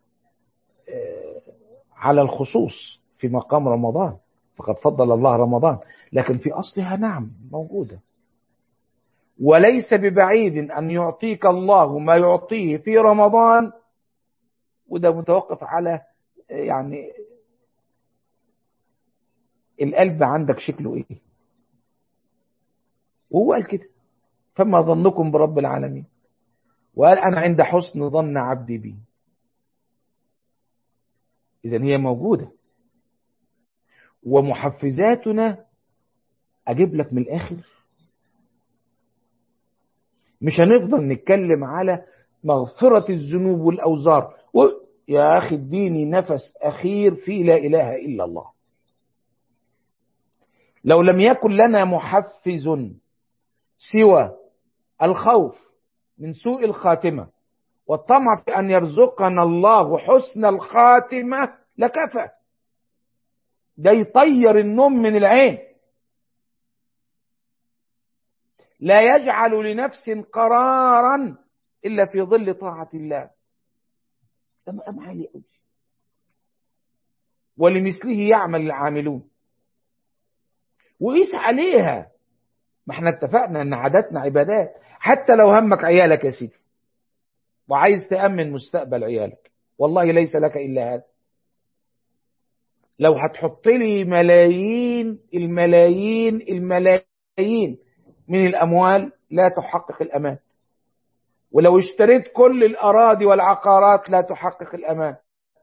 على الخصوص في مقام رمضان فقد فضل الله رمضان، لكن في أصلها نعم موجودة. وليس ببعيد أن يعطيك الله ما يعطيه في رمضان، وده متوقف على يعني القلب عندك شكله ايه. وهو قال كده فما ظنكم برب العالمين، وقال أنا عند حسن ظن عبدي بي. إذن هي موجودة. ومحفزاتنا أجيب لك من الآخر، مش هنفضل نتكلم على مغفرة الذنوب والأوزار و... يا أخي اديني نفس أخير في لا إله إلا الله. لو لم يكن لنا محفز سوى الخوف من سوء الخاتمة والطمع في أن يرزقنا الله حسن الخاتمة لكفى. ده يطير النوم من العين، لا يجعل لنفس قرارا إلا في ظل طاعة الله. ده مقام عالي قوي، ولمثله يعمل العاملون. وقيس عليها، ما احنا اتفقنا ان عاداتنا عبادات. حتى لو همك عيالك يا سيدي وعايز تأمن مستقبل عيالك، والله ليس لك إلا هذا. لو هتحط لي ملايين الملايين الملايين من الأموال لا تحقق الأمان، ولو اشتريت كل الأراضي والعقارات لا تحقق الأمان،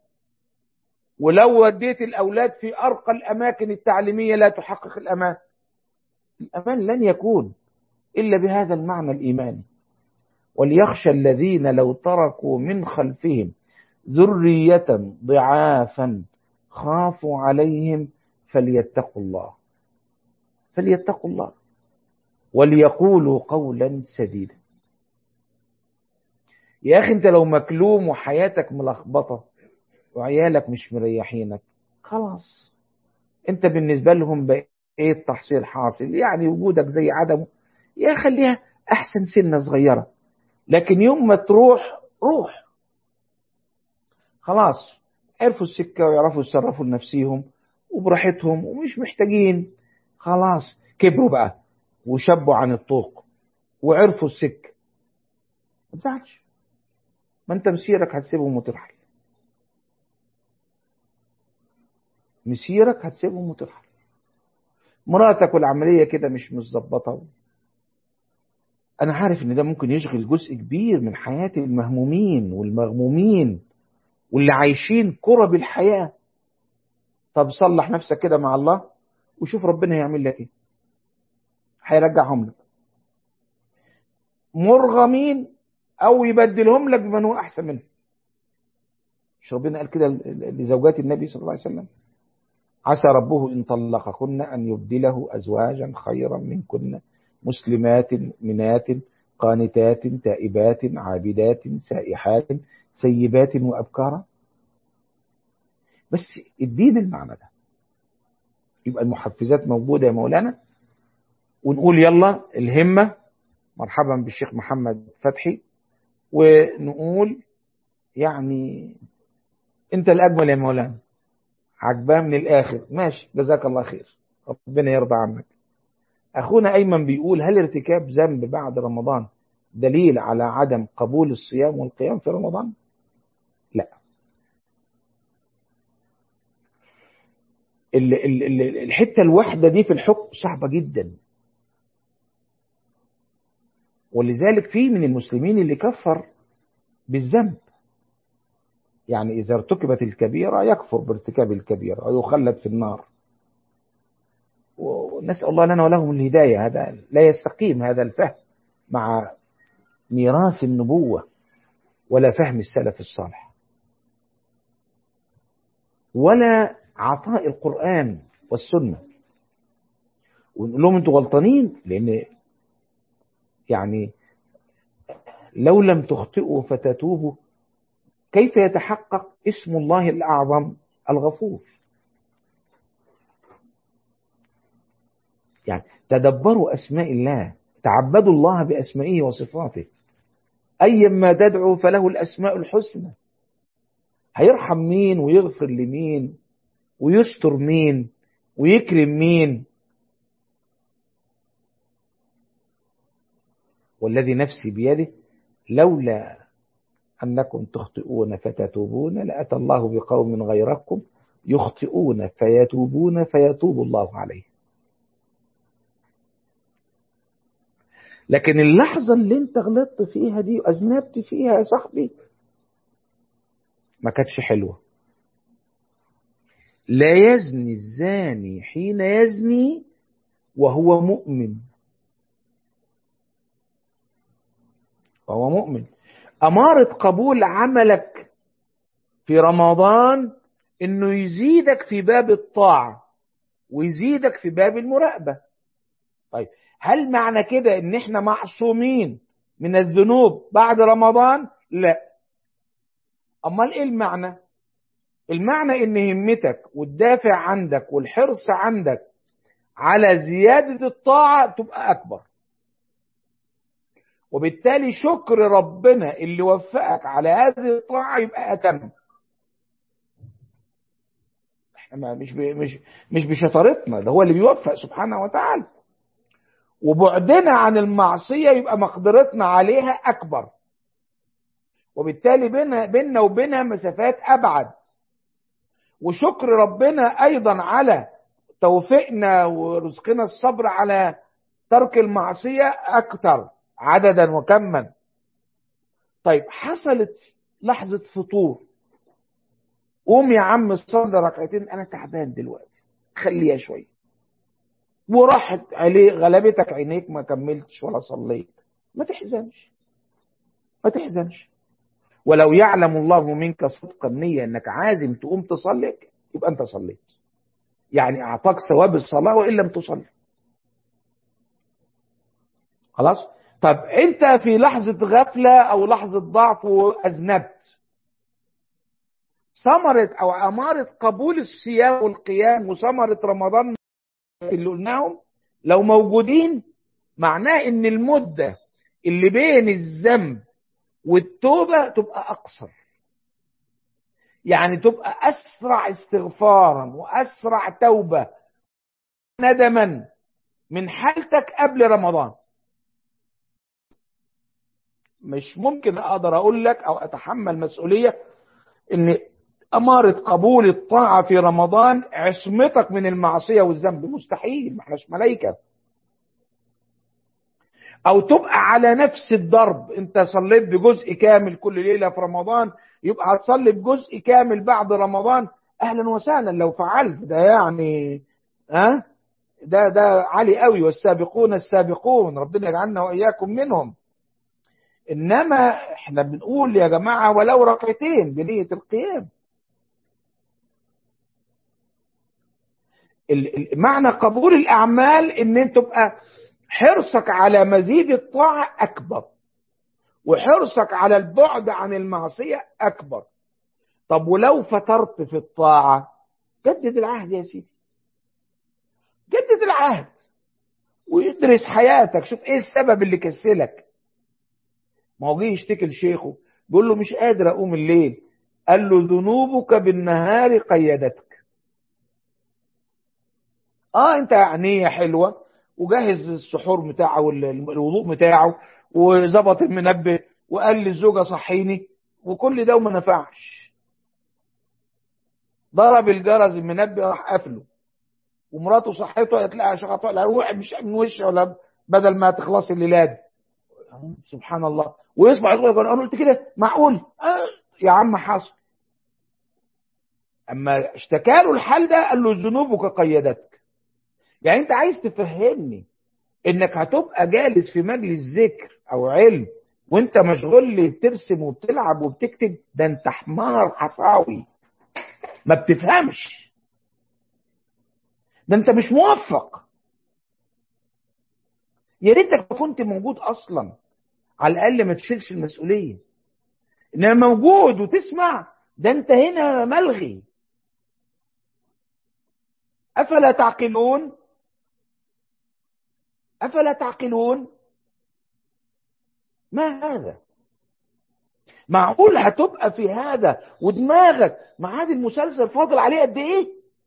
ولو وديت الأولاد في أرقى الأماكن التعليمية لا تحقق الأمان. الأمان لن يكون إلا بهذا المعنى الإيماني. وليخشى الذين لو تركوا من خلفهم ذرية ضعافا خافوا عليهم فليتقوا الله فليتقوا الله وليقولوا قولا سديدا. يا أخي أنت لو مكلوم وحياتك ملخبطة وعيالك مش مريحينك، خلاص أنت بالنسبة لهم بقيت تحصيل حاصل، يعني وجودك زي عدمه. يا خليها أحسن سنة صغيرة، لكن يوم ما تروح روح خلاص، عرفوا السكة ويعرفوا يتصرفوا لنفسيهم وبراحتهم ومش محتاجين، خلاص كبروا بقى وشبوا عن الطوق وعرفوا السك، ما تزعلش، ما انت مسيرك هتسيبهم وترحل، مسيرك هتسيبهم وترحل. مراتك والعملية كده مش متظبطة، أنا عارف إن ده ممكن يشغل جزء كبير من حياة المهمومين والمغمومين واللي عايشين كرب الحياة. طب صلح نفسك كده مع الله وشوف ربنا هيعمل لك إيه، هيرجعهم لك مرغمين أو يبدلهم لك بمن هو أحسن منه. مش ربنا قال كده لزوجات النبي صلى الله عليه وسلم؟ عسى ربه إن طلقكن أن يبدله أزواجا خيرا منكن مسلمات مؤمنات قانتات تائبات عابدات سائحات سيبات وأبكارا. بس الدين المعنى ده، يبقى المحفزات موجودة يا مولانا، ونقول يلا الهمة. مرحبا بالشيخ محمد فتحي، ونقول يعني انت الأجمل يا مولانا، عجباه من الآخر، ماشي جزاك الله خير، ربنا يرضى عنك. أخونا أيمن بيقول هل ارتكاب ذنب بعد رمضان دليل على عدم قبول الصيام والقيام في رمضان؟ لا. الحتة الواحدة دي في الحكم صعبة جدا، ولذلك في من المسلمين اللي كفر بالذنب. يعني إذا ارتكبت الكبيرة يكفر بارتكاب الكبيرة ويخلد في النار، ونسأل الله لنا ولهم الهداية. هذا لا يستقيم، هذا الفهم مع ميراث النبوة ولا فهم السلف الصالح ولا عطاء القرآن والسنة. ونقول لهم انتوا غلطانين، لأن يعني لو لم تخطئوا فتتوبوا كيف يتحقق اسم الله الأعظم الغفور؟ يعني تدبروا أسماء الله، تعبدوا الله بأسمائه وصفاته، أيما تدعوا فله الأسماء الحسنى. هيرحم مين ويغفر لمين ويستر مين ويكرم مين؟ والذي نفسي بيده لولا أنكم تخطئون فتتوبون لأتى الله بقوم غيركم يخطئون فيتوبون فيتوب الله عليه. لكن اللحظة اللي انت غلطت فيها دي وأذنبت فيها يا صاحبي ما كانتش حلوة. لا يزني الزاني حين يزني وهو مؤمن، وهو مؤمن. أمارة قبول عملك في رمضان إنه يزيدك في باب الطاعة ويزيدك في باب المراقبة. طيب هل معنى كده إن إحنا معصومين من الذنوب بعد رمضان؟ لا. أمال إيه المعنى؟ المعنى إن همتك والدافع عندك والحرص عندك على زيادة الطاعة تبقى أكبر، وبالتالي شكر ربنا اللي وفقك على هذه الطاعة يبقى أتم. احنا مش مش مش بشطارتنا، ده هو اللي بيوفق سبحانه وتعالى. وبعدنا عن المعصية يبقى مقدرتنا عليها أكبر، وبالتالي بيننا بيننا وبينها مسافات أبعد. وشكر ربنا أيضا على توفيقنا ورزقنا الصبر على ترك المعصية أكثر عددا وكما. طيب حصلت لحظة فطور، قوم يا عم صلي ركعتين، أنا تعبان دلوقتي خليها شوية، وراحت عليه غلبتك عينيك ما كملتش ولا صليت، ما تحزنش ما تحزنش. ولو يعلم الله منك صدق النية انك عازم تقوم تصلي يبقى انت صليت، يعني اعطاك ثواب الصلاة وان لم تصلي. خلاص. طب انت في لحظة غفلة او لحظة ضعف واذنبت، ثمرة او امارة قبول الصيام والقيام وثمرة رمضان اللي قلناهم لو موجودين، معناه ان المدة اللي بين الذنب والتوبة تبقى اقصر. يعني تبقى أسرع استغفارا وأسرع توبة ندما من حالتك قبل رمضان. مش ممكن أقدر أقول لك أو أتحمل مسؤولية إن أمارة قبول الطاعة في رمضان عصمتك من المعصية والذنب، مستحيل، ما احناش ملايكة. أو تبقى على نفس الضرب، أنت صليت بجزء كامل كل ليلة في رمضان، يبقى هتصلي بجزء كامل بعد رمضان. أهلا وسهلا لو فعلت ده، يعني ها ده ده عالي قوي، والسابقون السابقون، ربنا يجعلنا وإياكم منهم. إنما احنا بنقول يا جماعة ولو ركعتين بنية القيام. معنى قبول الأعمال إن أنت تبقى حرصك على مزيد الطاعة أكبر، وحرصك على البعد عن المعصية أكبر. طب ولو فترت في الطاعة، جدد العهد يا سيدي، جدد العهد ويدرس حياتك، شوف ايه السبب اللي كسلك. ما هو جه يشتكي لشيخه بيقول له مش قادر اقوم الليل، قال له ذنوبك بالنهار قيدتك. اه انت عينيه حلوه وجهز السحور بتاعه والوضوء بتاعه وظبط المنبه وقال للزوجه صحيني، وكل ده وما نفعش. ضرب الجرس المنبه راح قافله، ومراته صحته قالت لها شغطه لا روح مش من وشي ولا بدل ما تخلصي الليله دي. سبحان الله. ويصبح يقول انا قلت كده معقول؟ آه يا عم حصل. اما اشتكى له الحال ده قال له ذنوبك قيدتك. يعني انت عايز تفهمني انك هتبقى جالس في مجلس ذكر او علم وانت مشغول لي بترسم وبتلعب وبتكتب؟ ده انت حمار حصاوي، ما بتفهمش، ده انت مش موفق. يا ريتك كنت موجود اصلا، على الاقل ما تشيلش المسؤوليه. انما موجود وتسمع، ده انت هنا ملغي. افلا تعقلون؟ افلا تعقلون؟ ما هذا؟ معقول هتبقى في هذا ودماغك مع هذا المسلسل فاضل عليه قد ايه؟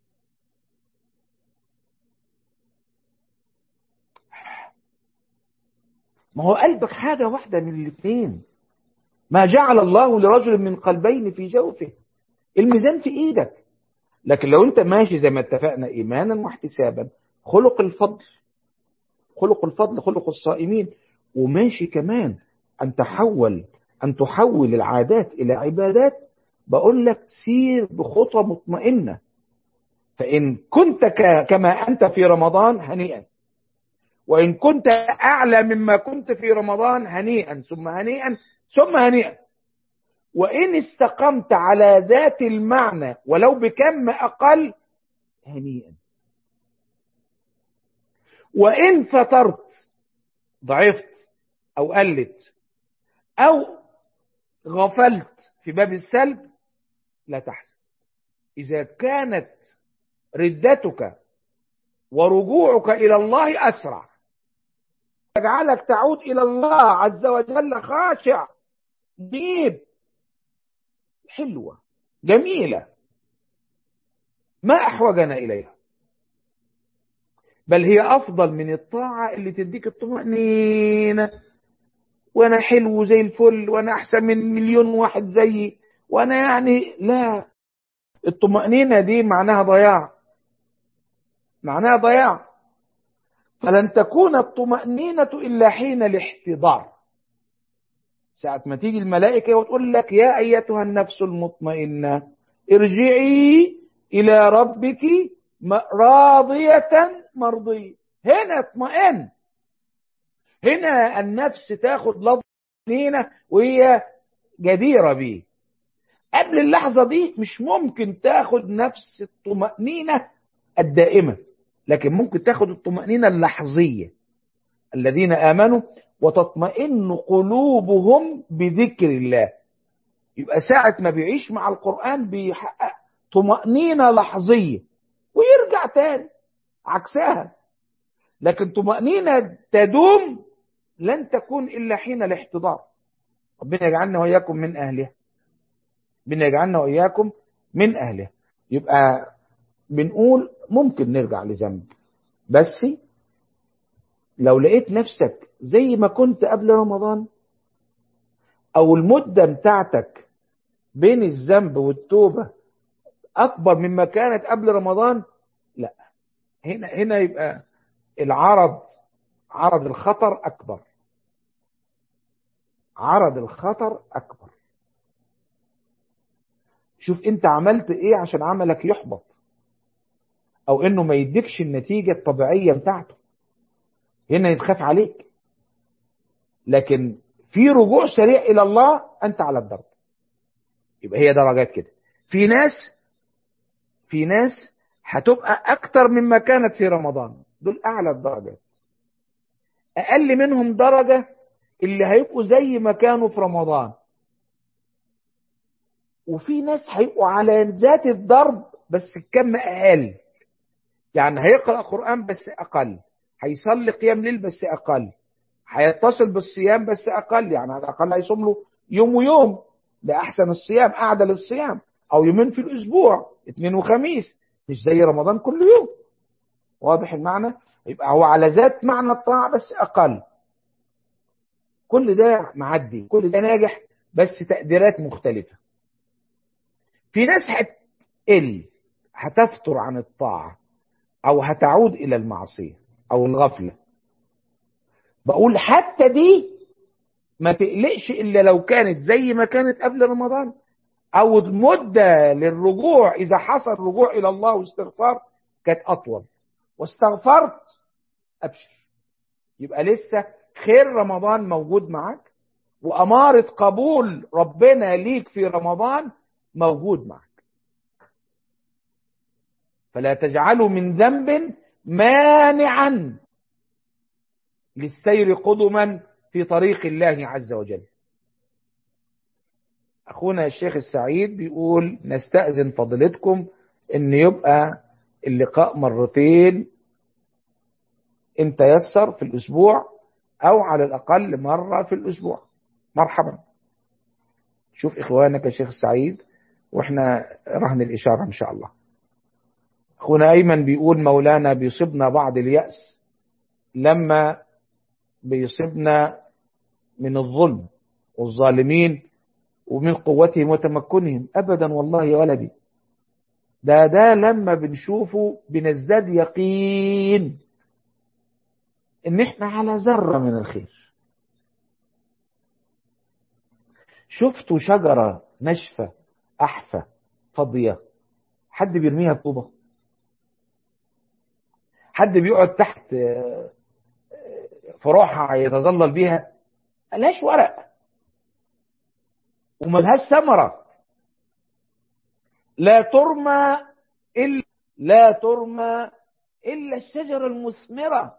ما هو قلبك حاجه واحده من الاثنين. ما جعل الله لرجل من قلبين في جوفه. الميزان في ايدك. لكن لو انت ماشي زي ما اتفقنا ايمانا واحتسابا، خلق الفضل، خلق الفضل خلق الصائمين، وماشي كمان ان تحول ان تحول العادات الى عبادات، بقول لك سير بخطى مطمئنه. فان كنت كما انت في رمضان هنيئا، وان كنت اعلى مما كنت في رمضان هنيئا ثم هنيئا ثم هنيئا. وإن استقمت على ذات المعنى ولو بكم أقل هنيئا. وإن فترت، ضعفت أو قلت أو غفلت في باب السلب، لا تحزن. إذا كانت ردتك ورجوعك إلى الله أسرع، يجعلك تعود إلى الله عز وجل خاشع ديب، حلوة جميلة، ما أحوجنا إليها، بل هي أفضل من الطاعة اللي تديك الطمأنينة، وأنا حلو زي الفل، وأنا أحسن من مليون واحد زيي، وأنا يعني لا. الطمأنينة دي معناها ضياع، معناها ضياع. فلن تكون الطمأنينة إلا حين الاحتضار، ساعة ما تيجي الملائكة وتقول لك يا أيتها النفس المطمئنة ارجعي إلى ربك راضية مرضية. هنا اطمئن، هنا النفس تاخد لفظ طمأنينة وهي جديرة به. قبل اللحظة دي مش ممكن تاخد نفس الطمأنينة الدائمة، لكن ممكن تاخد الطمأنينة اللحظية. الذين آمنوا وتطمئن قلوبهم بذكر الله. يبقى ساعة ما بيعيش مع القرآن بيحقق طمأنينة لحظية ويرجع تاني عكسها. لكن طمأنينة تدوم لن تكون إلا حين الاحتضار. ربنا يجعلنا وإياكم من أهلها، ربنا يجعلنا وإياكم من أهلها. يبقى بنقول ممكن نرجع لذنب، بس لو لقيت نفسك زي ما كنت قبل رمضان، أو المدة بتاعتك بين الذنب والتوبة أكبر مما كانت قبل رمضان، لا، هنا هنا يبقى العرض عرض الخطر أكبر. عرض الخطر أكبر. شوف أنت عملت إيه عشان عملك يحبط، أو إنه ما يديكش النتيجة الطبيعية بتاعته. هنا يتخاف عليك. لكن في رجوع سريع إلى الله، أنت على الدرب. يبقى هي درجات كده. في ناس في ناس هتبقى أكتر مما كانت في رمضان، دول أعلى الدرجات. أقل منهم درجة اللي هيبقوا زي ما كانوا في رمضان. وفي ناس هيبقوا على ذات الضرب بس الكم أقل. يعني هيقرأ قرآن بس أقل، هيصلي قيام ليل بس أقل، هيتصل بالصيام بس أقل. يعني على الأقل هيصوم له يوم ويوم، ده أحسن الصيام، أعدل الصيام، أو يومين في الأسبوع، اثنين وخميس، مش زي رمضان كل يوم. واضح المعنى؟ يبقى هو على ذات معنى الطاعة بس أقل. كل ده معدي، كل ده ناجح، بس تقديرات مختلفة. في ناس هتقل، هتفتر عن الطاعة، أو هتعود إلى المعصية أو الغفلة. بقول حتى دي ما تقلقش إلا لو كانت زي ما كانت قبل رمضان، أو المدة للرجوع إذا حصل رجوع إلى الله واستغفار كانت أطول، واستغفرت أبشر. يبقى لسه خير رمضان موجود معك، وأمارة قبول ربنا ليك في رمضان موجود معك. فلا تجعلوا من ذنب مانعا للسير قدما في طريق الله عز وجل. أخونا الشيخ السعيد بيقول نستأذن فضيلتكم أن يبقى اللقاء مرتين إن تيسر في الأسبوع، أو على الأقل مرة في الأسبوع. مرحبا. شوف إخوانك يا شيخ السعيد، وإحنا رهن الإشارة إن شاء الله. أخونا أيمن بيقول مولانا بيصيبنا بعض اليأس لما بيصيبنا من الظلم والظالمين ومن قوتهم وتمكنهم. أبدا والله يا ولدي، ده ده لما بنشوفه بنزداد يقين إن إحنا على ذرة من الخير. شفتوا شجرة ناشفة أحفة فاضية حد بيرميها بطوبة؟ حد بيقعد تحت فروعها يتظلل بيها؟ ملهاش ورق وملهاش ثمرة. لا ترمى إلا لا ترمى إلا الشجرة المثمرة.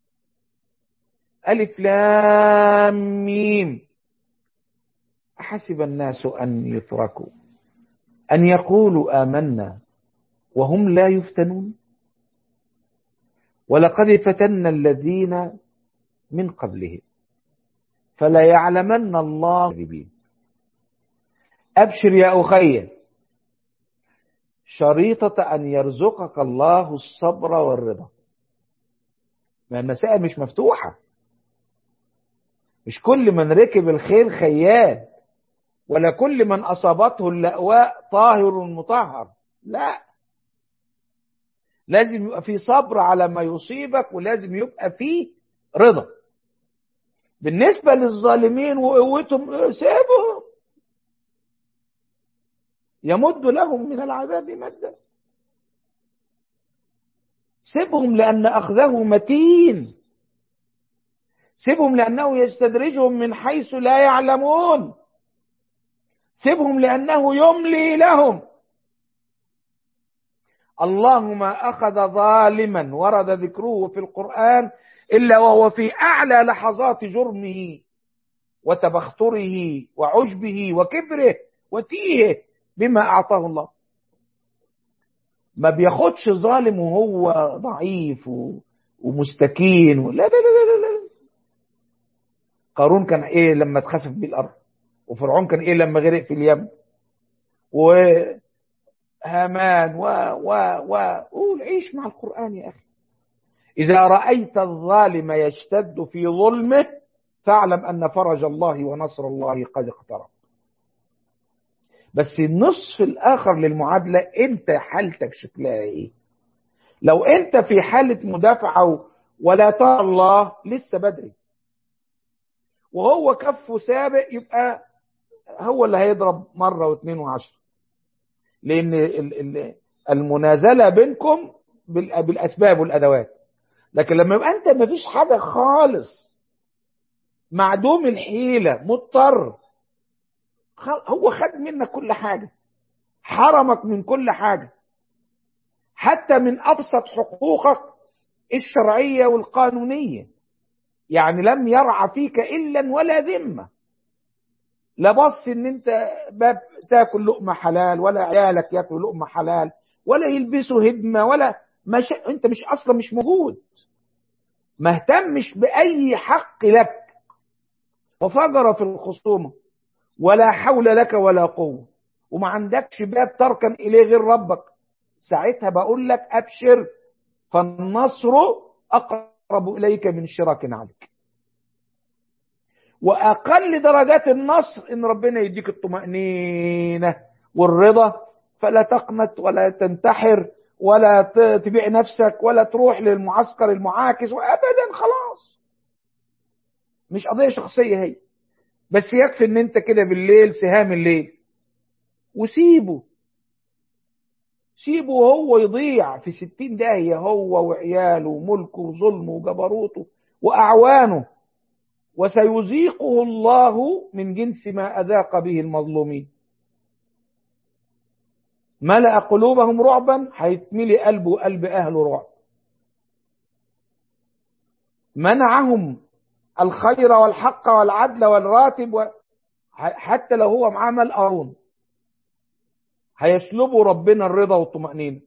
ألف لام ميم. أحسب الناس أن يتركوا أن يقولوا آمنا وهم لا يفتنون ولقد فتنا الذين من قبلهم فلا يعلمن الله الكاذبين. أبشر يا أخي، شريطة أن يرزقك الله الصبر والرضا. ما المسائل مش مفتوحة. مش كل من ركب الخيل خيال، ولا كل من أصابته اللأواء طاهر مطهر. لا، لازم يبقى في صبر على ما يصيبك، ولازم يبقى في رضا. بالنسبة للظالمين وقوتهم، سيبهم، يمد لهم من العذاب مدا. سيبهم لأن أخذه متين. سيبهم لأنه يستدرجهم من حيث لا يعلمون. سيبهم لأنه يملي لهم. الله ما أخذ ظالما ورد ذكره في القرآن إلا وهو في أعلى لحظات جرمه وتبختره وعجبه وكبره وتيهه بما أعطاه الله. ما بياخدش ظالم وهو ضعيف ومستكين. لا لا لا لا لا. قارون كان إيه لما اتخسف بالأرض؟ وفرعون كان إيه لما غرق في اليم؟ و هامان و و و قول عيش مع القرآن يا أخي. إذا رأيت الظالم يشتد في ظلمه فاعلم أن فرج الله ونصر الله قد اقترب. بس النصف الآخر للمعادلة أنت حالتك شكلها إيه؟ لو أنت في حالة مدافعة ولا ترى الله لسه بدري، وهو كفه سابق، يبقى هو اللي هيضرب مرة واثنين وعشرة، لأن المنازلة بينكم بالأسباب والأدوات. لكن لما يبقى أنت مفيش حاجة خالص، معدوم الحيلة، مضطر، هو خد منك كل حاجة، حرمك من كل حاجة، حتى من أبسط حقوقك الشرعية والقانونية. يعني لم يرعى فيك إلا ولا ذمة، لا بص ان انت باب تاكل لقمة حلال، ولا عيالك ياكلوا لقمة حلال، ولا يلبسوا هدمة، ولا مش... انت مش اصلا مش موجود، ما اهتمش بأي حق لك، وفجر في الخصومة، ولا حول لك ولا قوة، وما عندكش باب تركن إليه غير ربك. ساعتها بقول لك أبشر، فالنصر أقرب إليك من شراك عليك. وأقل درجات النصر إن ربنا يديك الطمأنينة والرضا، فلا تقنط ولا تنتحر ولا تبيع نفسك ولا تروح للمعسكر المعاكس، وأبدا خلاص، مش قضية شخصية هي، بس يكفي إن أنت كده بالليل سهام الليل، وسيبه سيبه هو يضيع في ستين داهية، هو وعياله وملكه وظلمه وجبروته وأعوانه، وسيذيقه الله من جنس ما أذاق به المظلومين. ملأ قلوبهم رعبا، هيتملي قلبه وقلب أهله رعب. منعهم الخير والحق والعدل والراتب و... حتى لو هو معاه مال قارون، هيسلبه ربنا الرضا والطمأنينة.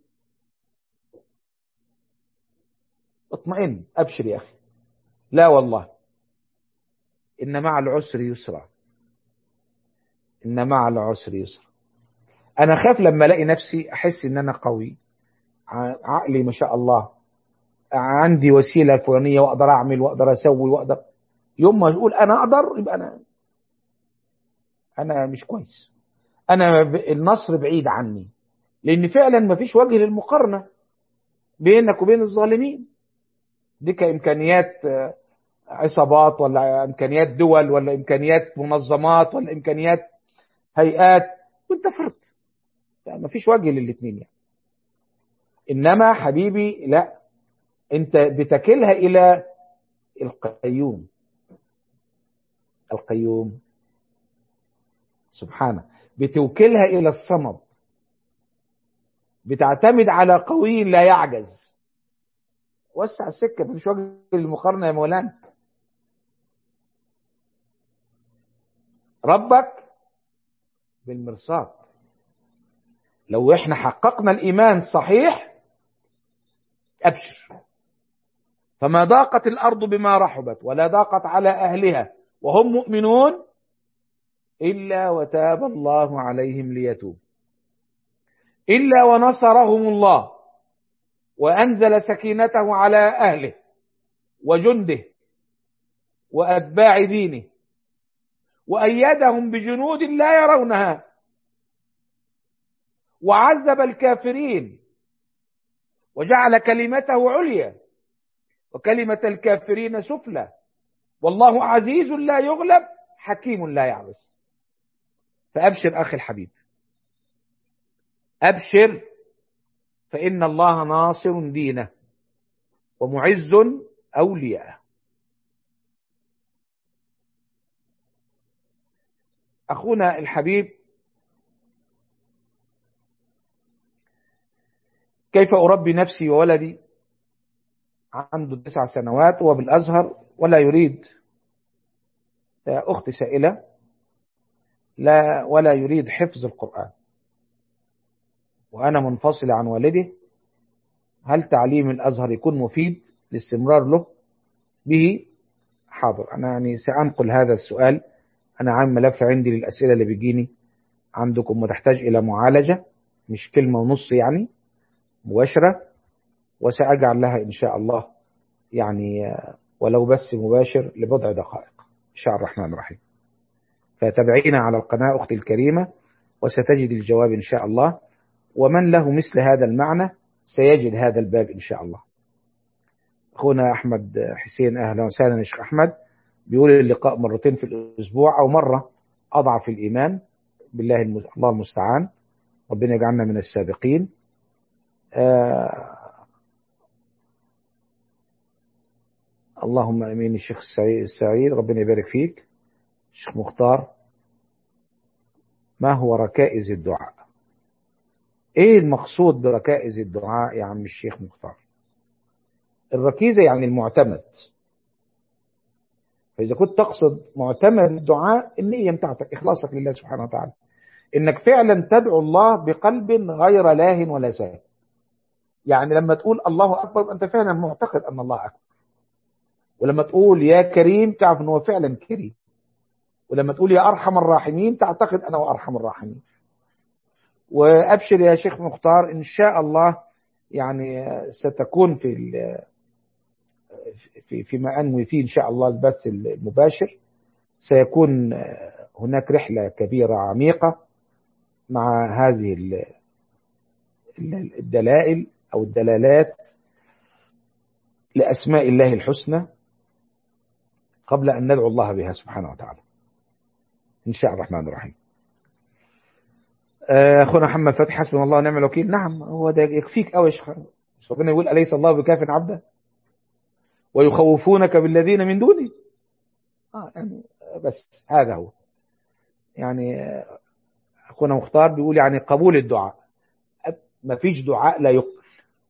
اطمئن، أبشر يا أخي، لا والله، إن مع العسر يسرا، إن مع العسر يسرا. أنا خاف لما ألاقي نفسي أحس إن أنا قوي، عقلي ما شاء الله، عندي وسيلة الفلانية وأقدر أعمل وأقدر أسوي وأقدر، يوم ما أقول أنا أقدر يبقى أنا أنا مش كويس، أنا النصر بعيد عني، لأن فعلا ما فيش وجه للمقارنة بينك وبين الظالمين. دي كإمكانيات عصابات، ولا إمكانيات دول، ولا إمكانيات منظمات، ولا إمكانيات هيئات، وانت فرد، ما فيش وجه للاثنين يعني. إنما حبيبي لا، انت بتكلها إلى القيوم، القيوم سبحانه، بتوكلها إلى الصمد، بتعتمد على قوي لا يعجز. وسع السكة، مفيش وجه للمقارنة يا مولانا. ربك بالمرصاد. لو احنا حققنا الإيمان صحيح أبشر، فما ضاقت الأرض بما رحبت ولا ضاقت على أهلها وهم مؤمنون إلا وتاب الله عليهم ليتوب، إلا ونصرهم الله وأنزل سكينته على أهله وجنده وأتباع دينه، وأيدهم بجنود لا يرونها، وعذب الكافرين وجعل كلمته عليا وكلمة الكافرين سفلى، والله عزيز لا يغلب حكيم لا يعبس. فأبشر أخي الحبيب، أبشر، فإن الله ناصر دينه ومعز أولياءه. أخونا الحبيب، كيف أربي نفسي وولدي عنده تسع سنوات وهو بالأزهر ولا يريد، أخت سائلة، لا ولا يريد حفظ القرآن وأنا منفصل عن والده، هل تعليم الأزهر يكون مفيد لاستمرار له به؟ حاضر، أنا يعني سأنقل هذا السؤال، أنا عام ملف عندي للأسئلة اللي بيجيني عندكم وتحتاج إلى معالجة، مش كلمة ونص يعني، مباشرة، وسأجعل لها إن شاء الله يعني ولو بس مباشر لبضع دقائق إن شاء الرحمن الرحيم. فتابعينا على القناة أختي الكريمة وستجد الجواب إن شاء الله، ومن له مثل هذا المعنى سيجد هذا الباب إن شاء الله. أخونا أحمد حسين أهلا وسهلا يا شيخ أحمد، بيقول اللقاء مرتين في الأسبوع أو مرة أضعف الإيمان، بالله الم... الله المستعان، ربنا يجعلنا من السابقين. آه... اللهم أمين. الشيخ السعيد, السعيد ربنا يبارك فيك. الشيخ مختار، ما هو ركائز الدعاء؟ ايه المقصود بركائز الدعاء يا عم الشيخ مختار؟ الركيزة يعني المعتمد، فإذا كنت تقصد معتمد الدعاء النية بتاعتك، إخلاصك لله سبحانه وتعالى، إنك فعلا تدعو الله بقلب غير لاه ولا ساه. يعني لما تقول الله أكبر أنت فعلا معتقد أن الله أكبر، ولما تقول يا كريم تعرف أنه فعلا كريم، ولما تقول يا أرحم الراحمين تعتقد أنه أرحم الراحمين. وأبشر يا شيخ مختار إن شاء الله يعني ستكون في في فيما أنوي فيه إن شاء الله البث المباشر، سيكون هناك رحلة كبيرة عميقة مع هذه الدلائل أو الدلالات لأسماء الله الحسنى قبل أن ندعو الله بها سبحانه وتعالى إن شاء الرحمن الرحيم. أخونا محمد فتحي حسبنا الله ونعم الوكيل. نعم هو ده يكفيك أوي يا شيخ. ربنا يقول أليس الله بكاف عبده ويخوفونك بالذين من دونه. آه يعني بس هذا هو يعني. أخونا مختار بيقول يعني قبول الدعاء، ما فيش دعاء لا يقبل،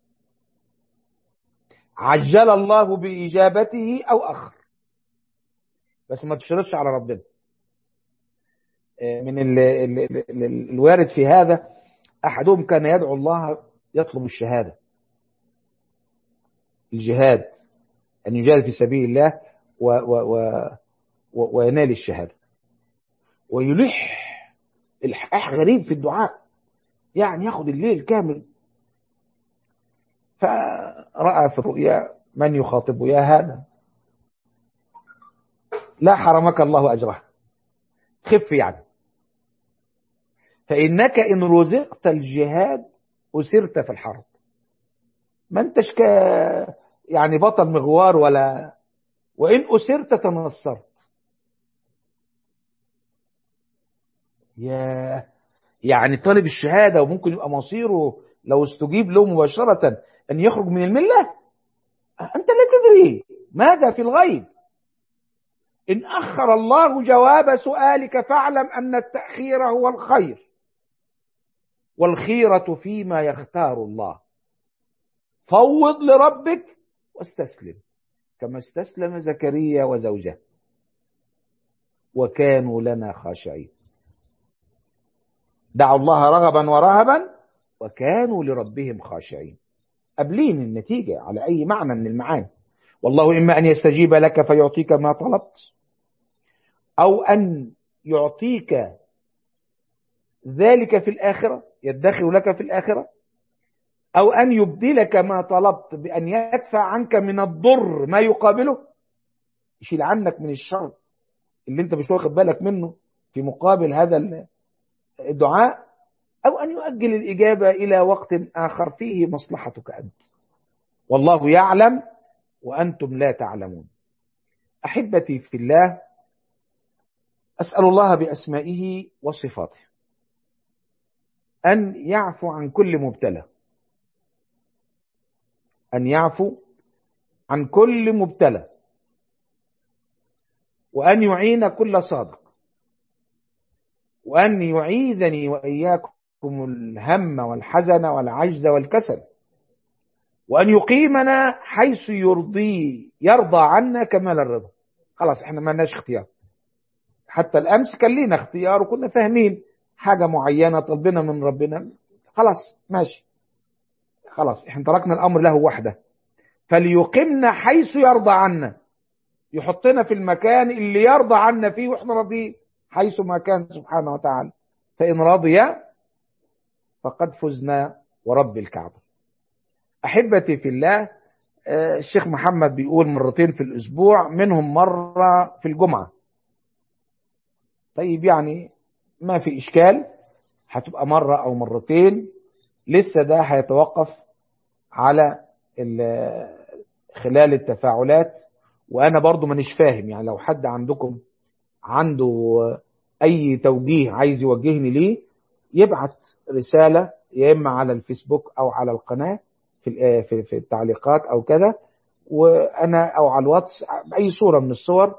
عجل الله بإجابته أو أخر، بس ما تشرطش على ربنا. من ال ال ال ال الوارد في هذا أحدهم كان يدعو الله يطلب الشهادة، الجهاد، أن يجاهد في سبيل الله و و و وينال الشهادة، ويلح الحاح غريب في الدعاء، يعني ياخد الليل كامل. فرأى في الرؤيا من يخاطبه، يا هذا لا حرمك الله أجره، خف يعني، فإنك إن رزقت الجهاد أسرت في الحرب، ما انتش ك يعني بطل مغوار ولا، وإن أسرت تنصرت. يا يعني طالب الشهادة وممكن يبقى مصيره لو استجيب له مباشرة أن يخرج من الملة، أنت لا تدري ماذا في الغيب. إن أخر الله جواب سؤالك فاعلم أن التأخير هو الخير، والخيرة فيما يختار الله. فوض لربك واستسلم كما استسلم زكريا وزوجه وكانوا لنا خاشعين. دعوا الله رغبا ورهبا وكانوا لربهم خاشعين. قابلين النتيجة على أي معنى من المعاني. والله إما أن يستجيب لك فيعطيك ما طلبت، أو أن يعطيك ذلك في الآخرة، يدخر لك في الآخرة، أو أن يبدلك ما طلبت بأن يدفع عنك من الضر ما يقابله، يشيل عنك من الشر اللي انت مش واخد بالك منه في مقابل هذا الدعاء، أو أن يؤجل الإجابة إلى وقت آخر فيه مصلحتك أنت، والله يعلم وأنتم لا تعلمون. أحبتي في الله، أسأل الله بأسمائه وصفاته أن يعفو عن كل مبتلى، أن يعفو عن كل مبتلى، وأن يعين كل صادق، وأن يعيذني وإياكم الهم والحزن والعجز والكسل، وأن يقيمنا حيث يرضي يرضى عنا كمال الرضا. خلاص احنا ما لناش اختيار، حتى الأمس كان لينا اختيار وكنا فاهمين حاجة معينة طلبنا من ربنا، خلاص ماشي، خلاص احنا تركنا الأمر له وحده. فليقيمنا حيث يرضى عنا، يحطنا في المكان اللي يرضى عنا فيه واحنا راضيين حيث ما كان سبحانه وتعالى. فإن رضي فقد فزنا ورب الكعبة. أحبتي في الله، الشيخ محمد بيقول مرتين في الأسبوع، منهم مرة في الجمعة. طيب يعني ما في إشكال، هتبقى مرة أو مرتين، لسه ده هيتوقف على خلال التفاعلات. وأنا برضو مانيش فاهم، يعني لو حد عندكم عنده أي توجيه عايز يوجهني ليه، يبعت رسالة يا إما على الفيسبوك أو على القناة في في التعليقات أو كذا، وأنا أو على الواتس بأي صورة من الصور.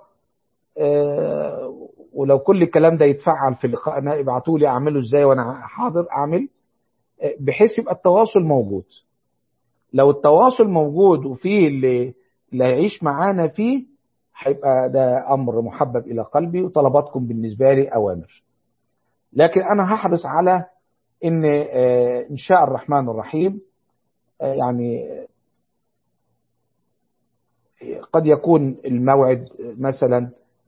ولو كل الكلام ده يتفعل في لقائنا ابعتوا لي أعمله إزاي وأنا حاضر أعمل، بحيث يبقى التواصل موجود. لو التواصل موجود وفيه اللي, اللي هيعيش معانا فيه، هيبقى ده أمر محبب إلى قلبي، وطلباتكم بالنسبة لي أوامر. لكن أنا هحرص على إن إن شاء الرحمن الرحيم يعني قد يكون الموعد مثلا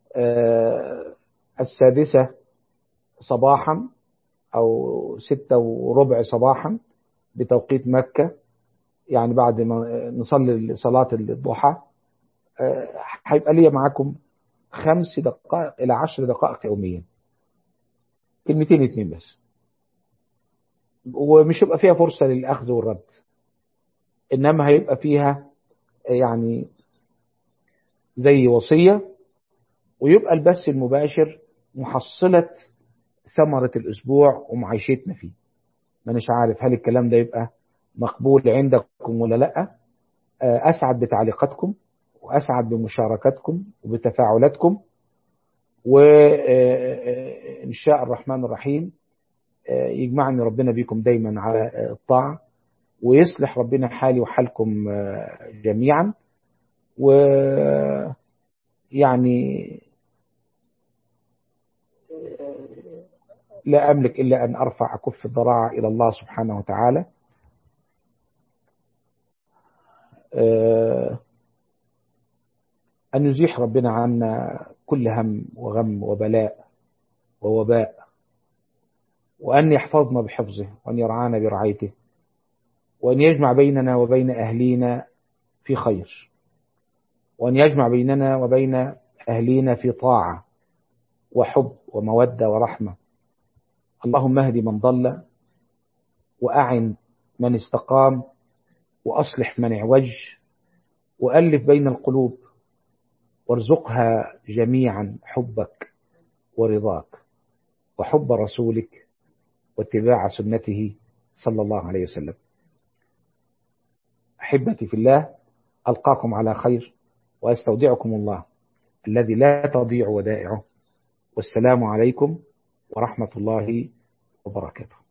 السادسة صباحا أو ستة وربع صباحا بتوقيت مكة، يعني بعد ما نصلي صلاة الضحى، هيبقى لي معكم خمس دقائق إلى عشر دقائق يوميا، كلمتين اتنين بس، ومش هيبقى فيها فرصة للأخذ والرد، إنما هيبقى فيها يعني زي وصية، ويبقى البث المباشر محصلة ثمرة الأسبوع ومعيشتنا فيه. ما مش عارف هل الكلام ده يبقى مقبول عندكم ولا لأ. أسعد بتعليقاتكم، وأسعد بمشاركتكم وبتفاعلاتكم، وإن شاء الرحمن الرحيم يجمعني ربنا بكم دايما على الطاعة، ويصلح ربنا حالي وحالكم جميعا. ويعني لا أملك إلا أن أرفع كف الضراعة إلى الله سبحانه وتعالى، أن يزيح ربنا عنا كل هم وغم وبلاء ووباء، وأن يحفظنا بحفظه، وأن يرعانا برعايته، وأن يجمع بيننا وبين أهلينا في خير، وأن يجمع بيننا وبين أهلينا في طاعة وحب ومودة ورحمة. اللهم اهد من ضل، وأعن من استقام، وأصلح من اعوج، وألف بين القلوب، وارزقها جميعا حبك ورضاك وحب رسولك واتباع سنته صلى الله عليه وسلم. أحبتي في الله، ألقاكم على خير، وأستودعكم الله الذي لا تضيع ودائعه، والسلام عليكم ورحمة الله وبركاته.